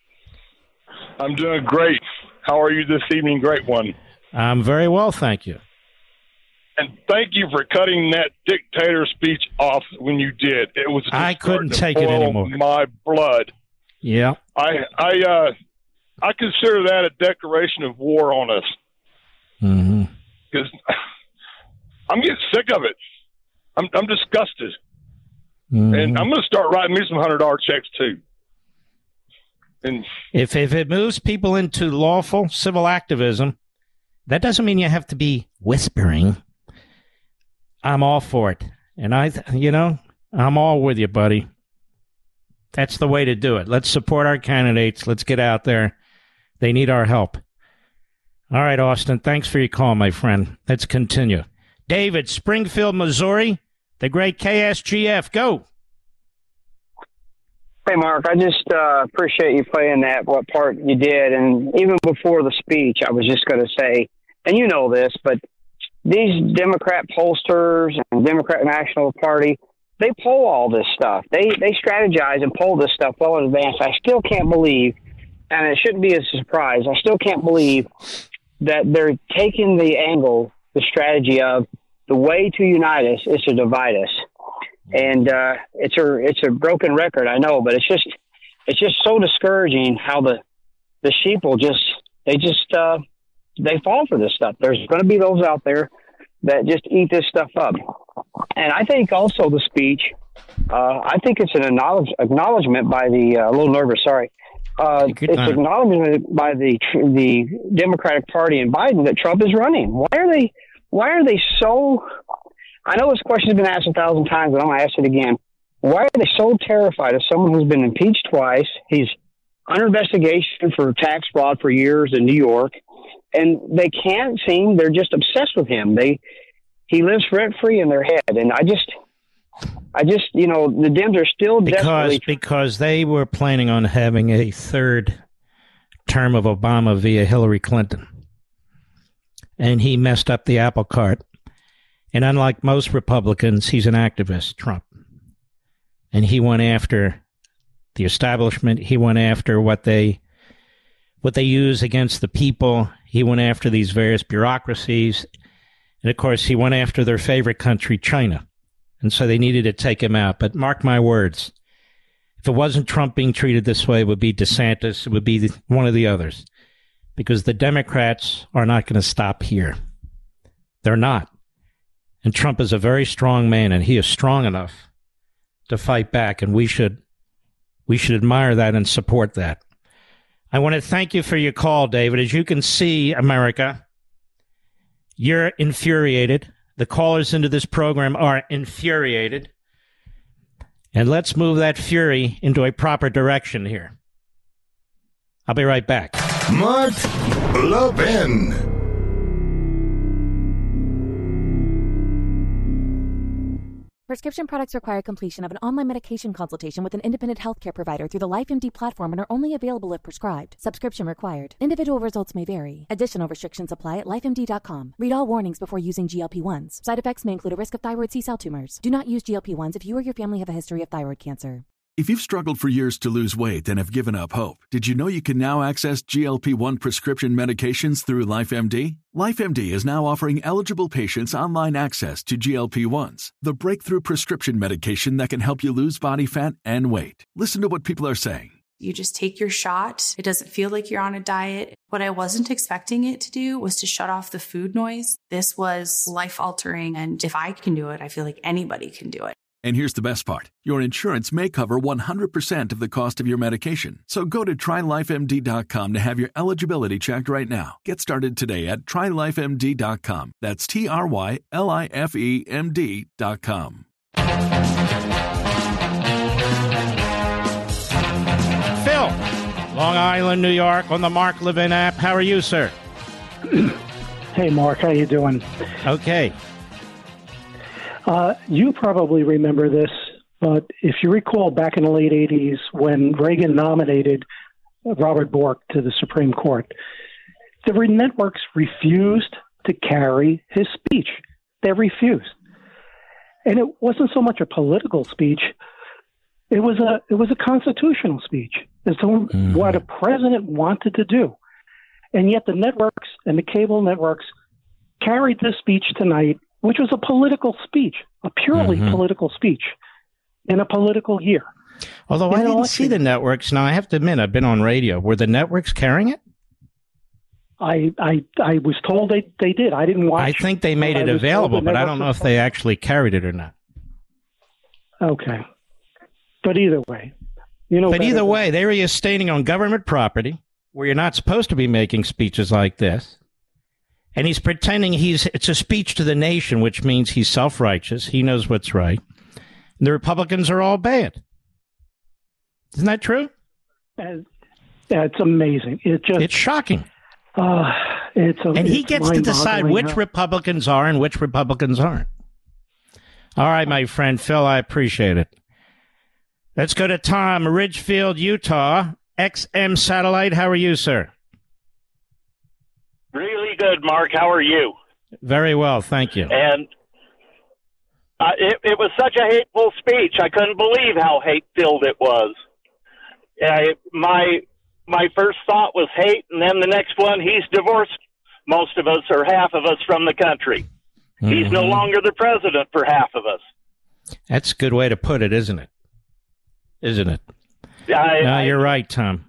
I'm doing great. How are you this evening, great one? I'm very well, thank you. And thank you for cutting that dictator speech off when you did. It was just I couldn't take it anymore. My blood. Yeah. I consider that a declaration of war on us. Because I'm getting sick of it. I'm disgusted. And I'm going to start writing me some $100 checks too. And if it moves people into lawful civil activism, that doesn't mean you have to be whispering. I'm all for it. And I'm all with you, buddy. That's the way to do it. Let's support our candidates. Let's get out there. They need our help. All right, Austin, thanks for your call, my friend. Let's continue. David, Springfield, Missouri, the great KSGF. Go. Hey, Mark, I just appreciate you playing what part you did. And even before the speech, I was just going to say, and you know this, but these Democrat pollsters and Democrat National Party, they poll all this stuff. They strategize and poll this stuff well in advance. I still can't believe, and it shouldn't be a surprise, I still can't believe that they're taking the strategy of the way to unite us is to divide us. And it's a broken record, I know, but it's just so discouraging how the sheeple they fall for this stuff. There's going to be those out there that just eat this stuff up. And I think also the speech, I think it's an acknowledgement by the, a little nervous, sorry. it's acknowledged by the Democratic Party and Biden that Trump is running. Why are they so? I know this question has been asked 1,000 times, but I'm going to ask it again. Why are they so terrified of someone who's been impeached twice? He's under investigation for tax fraud for years in New York, and they can't seem. They're just obsessed with him. He lives rent free in their head, and I just, the Dems are still because they were planning on having a third term of Obama via Hillary Clinton, and he messed up the apple cart. And unlike most Republicans, he's an activist, Trump, and he went after the establishment. He went after what they use against the people. He went after these various bureaucracies, and of course, he went after their favorite country, China. And so they needed to take him out. But mark my words, if it wasn't Trump being treated this way, it would be DeSantis. It would be one of the others. Because the Democrats are not going to stop here. They're not. And Trump is a very strong man, and he is strong enough to fight back. And we should admire that and support that. I want to thank you for your call, David. As you can see, America, you're infuriated. The callers into this program are infuriated. And let's move that fury into a proper direction here. I'll be right back. Mark Levin. Prescription products require completion of an online medication consultation with an independent healthcare provider through the LifeMD platform and are only available if prescribed. Subscription required. Individual results may vary. Additional restrictions apply at lifemd.com. Read all warnings before using GLP-1s. Side effects may include a risk of thyroid C-cell tumors. Do not use GLP-1s if you or your family have a history of thyroid cancer. If you've struggled for years to lose weight and have given up hope, did you know you can now access GLP-1 prescription medications through LifeMD? LifeMD is now offering eligible patients online access to GLP-1s, the breakthrough prescription medication that can help you lose body fat and weight. Listen to what people are saying. You just take your shot. It doesn't feel like you're on a diet. What I wasn't expecting it to do was to shut off the food noise. This was life-altering, and if I can do it, I feel like anybody can do it. And here's the best part. Your insurance may cover 100% of the cost of your medication. So go to TryLifeMD.com to have your eligibility checked right now. Get started today at TryLifeMD.com. That's TryLifeMD.com. Phil, Long Island, New York, on the Mark Levin app. How are you, sir? Hey, Mark. How you doing? Okay. You probably remember this, but if you recall back in the late 80s when Reagan nominated Robert Bork to the Supreme Court, the networks refused to carry his speech. They refused. And it wasn't so much a political speech. It was a constitutional speech as to what a president wanted to do. And yet the networks and the cable networks carried this speech tonight, which was a political speech, a purely political speech in a political year. Although I didn't see the networks. Now, I have to admit, I've been on radio. Were the networks carrying it? I was told they did. I didn't watch. I think they made it available, but I don't know if they actually carried it or not. Okay. But either way. They were just standing on government property where you're not supposed to be making speeches like this. And he's pretending it's a speech to the nation, which means he's self-righteous. He knows what's right. And the Republicans are all bad. Isn't that true? It's amazing. It's shocking. And he gets to decide which Republicans are and which Republicans aren't. All right, my friend Phil, I appreciate it. Let's go to Tom, Ridgefield, Utah, XM Satellite. How are you, sir? Really good, Mark. How are you? Very well, thank you. And it was such a hateful speech. I couldn't believe how hate-filled it was. My first thought was hate, and then the next one, he's divorced most of us or half of us from the country. He's no longer the president for half of us. That's a good way to put it, isn't it? You're right, Tom.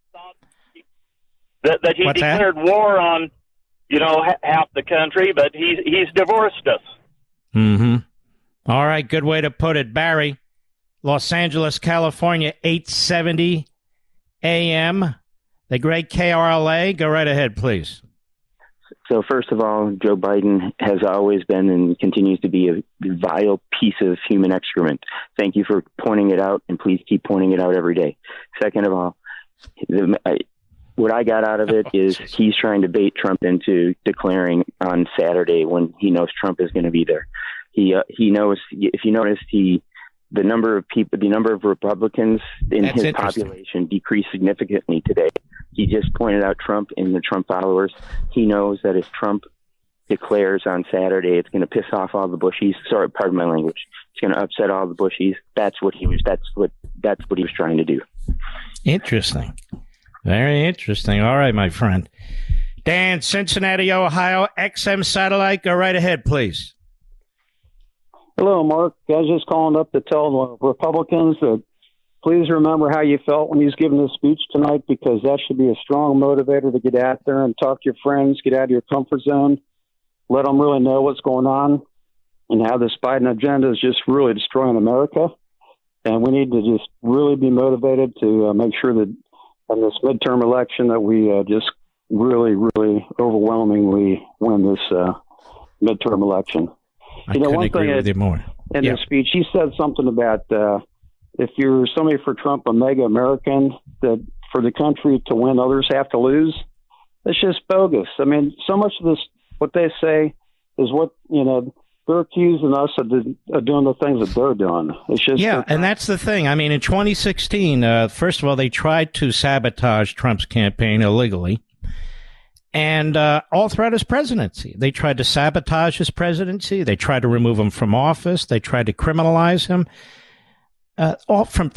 That he declared war on, half the country, but he's divorced us. All right, good way to put it. Barry, Los Angeles, California, 870 AM, the great KRLA. Go right ahead, please. So first of all, Joe Biden has always been and continues to be a vile piece of human excrement. Thank you for pointing it out, and please keep pointing it out every day. Second of all, what I got out of it is he's trying to bait Trump into declaring on Saturday when he knows Trump is going to be there. He knows, if you noticed, the number of Republicans in his population decreased significantly today. He just pointed out Trump and the Trump followers. He knows that if Trump declares on Saturday, it's going to piss off all the Bushies. Sorry, pardon my language. It's going to upset all the Bushies. That's what he was trying to do. Interesting. Very interesting. All right, my friend. Dan, Cincinnati, Ohio, XM Satellite. Go right ahead, please. Hello, Mark. I was just calling up to tell the Republicans that please remember how you felt when he was giving this speech tonight, because that should be a strong motivator to get out there and talk to your friends, get out of your comfort zone, let them really know what's going on and how this Biden agenda is just really destroying America. And we need to just really be motivated to make sure that in this midterm election that we just really, really overwhelmingly win this midterm election. I couldn't agree with you more. In the speech, he said something about if you're somebody for Trump, a mega American, that for the country to win, others have to lose. It's just bogus. I mean, so much of this, what they say is what, they're accusing us of doing the things that they're doing. It's just and that's the thing. I mean, in 2016, first of all, they tried to sabotage Trump's campaign illegally. And all throughout his presidency, they tried to sabotage his presidency. They tried to remove him from office. They tried to criminalize him. From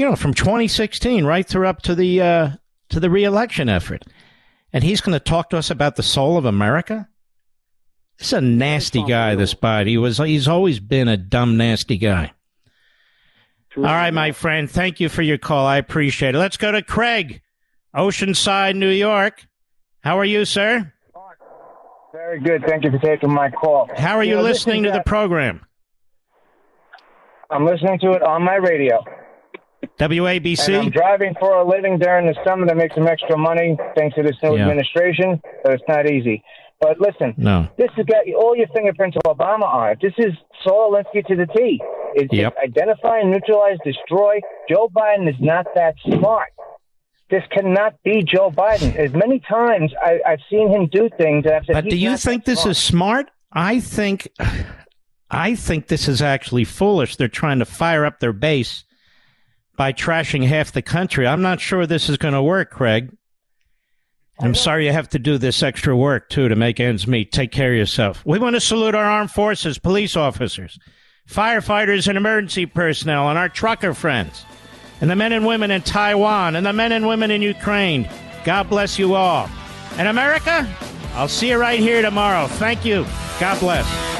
2016 right through up to the re-election effort. And he's going to talk to us about the soul of America? This is a nasty guy, this Biden. He's always been a dumb, nasty guy. All right, my friend. Thank you for your call. I appreciate it. Let's go to Craig, Oceanside, New York. How are you, sir? Very good. Thank you for taking my call. How are you listening to the program? I'm listening to it on my radio. WABC? And I'm driving for a living during the summer to make some extra money thanks to this new administration, but it's not easy. But listen, this has got all your fingerprints of Obama on it. This is Saul Alinsky to the T. It's identify, neutralize, destroy. Joe Biden is not that smart. This cannot be Joe Biden. As many times I've seen him do things that I've said, but do you think this is smart? I think this is actually foolish. They're trying to fire up their base by trashing half the country. I'm not sure this is going to work, Craig. I'm sorry you have to do this extra work, too, to make ends meet. Take care of yourself. We want to salute our armed forces, police officers, firefighters and emergency personnel, and our trucker friends, and the men and women in Taiwan, and the men and women in Ukraine. God bless you all. And America, I'll see you right here tomorrow. Thank you. God bless.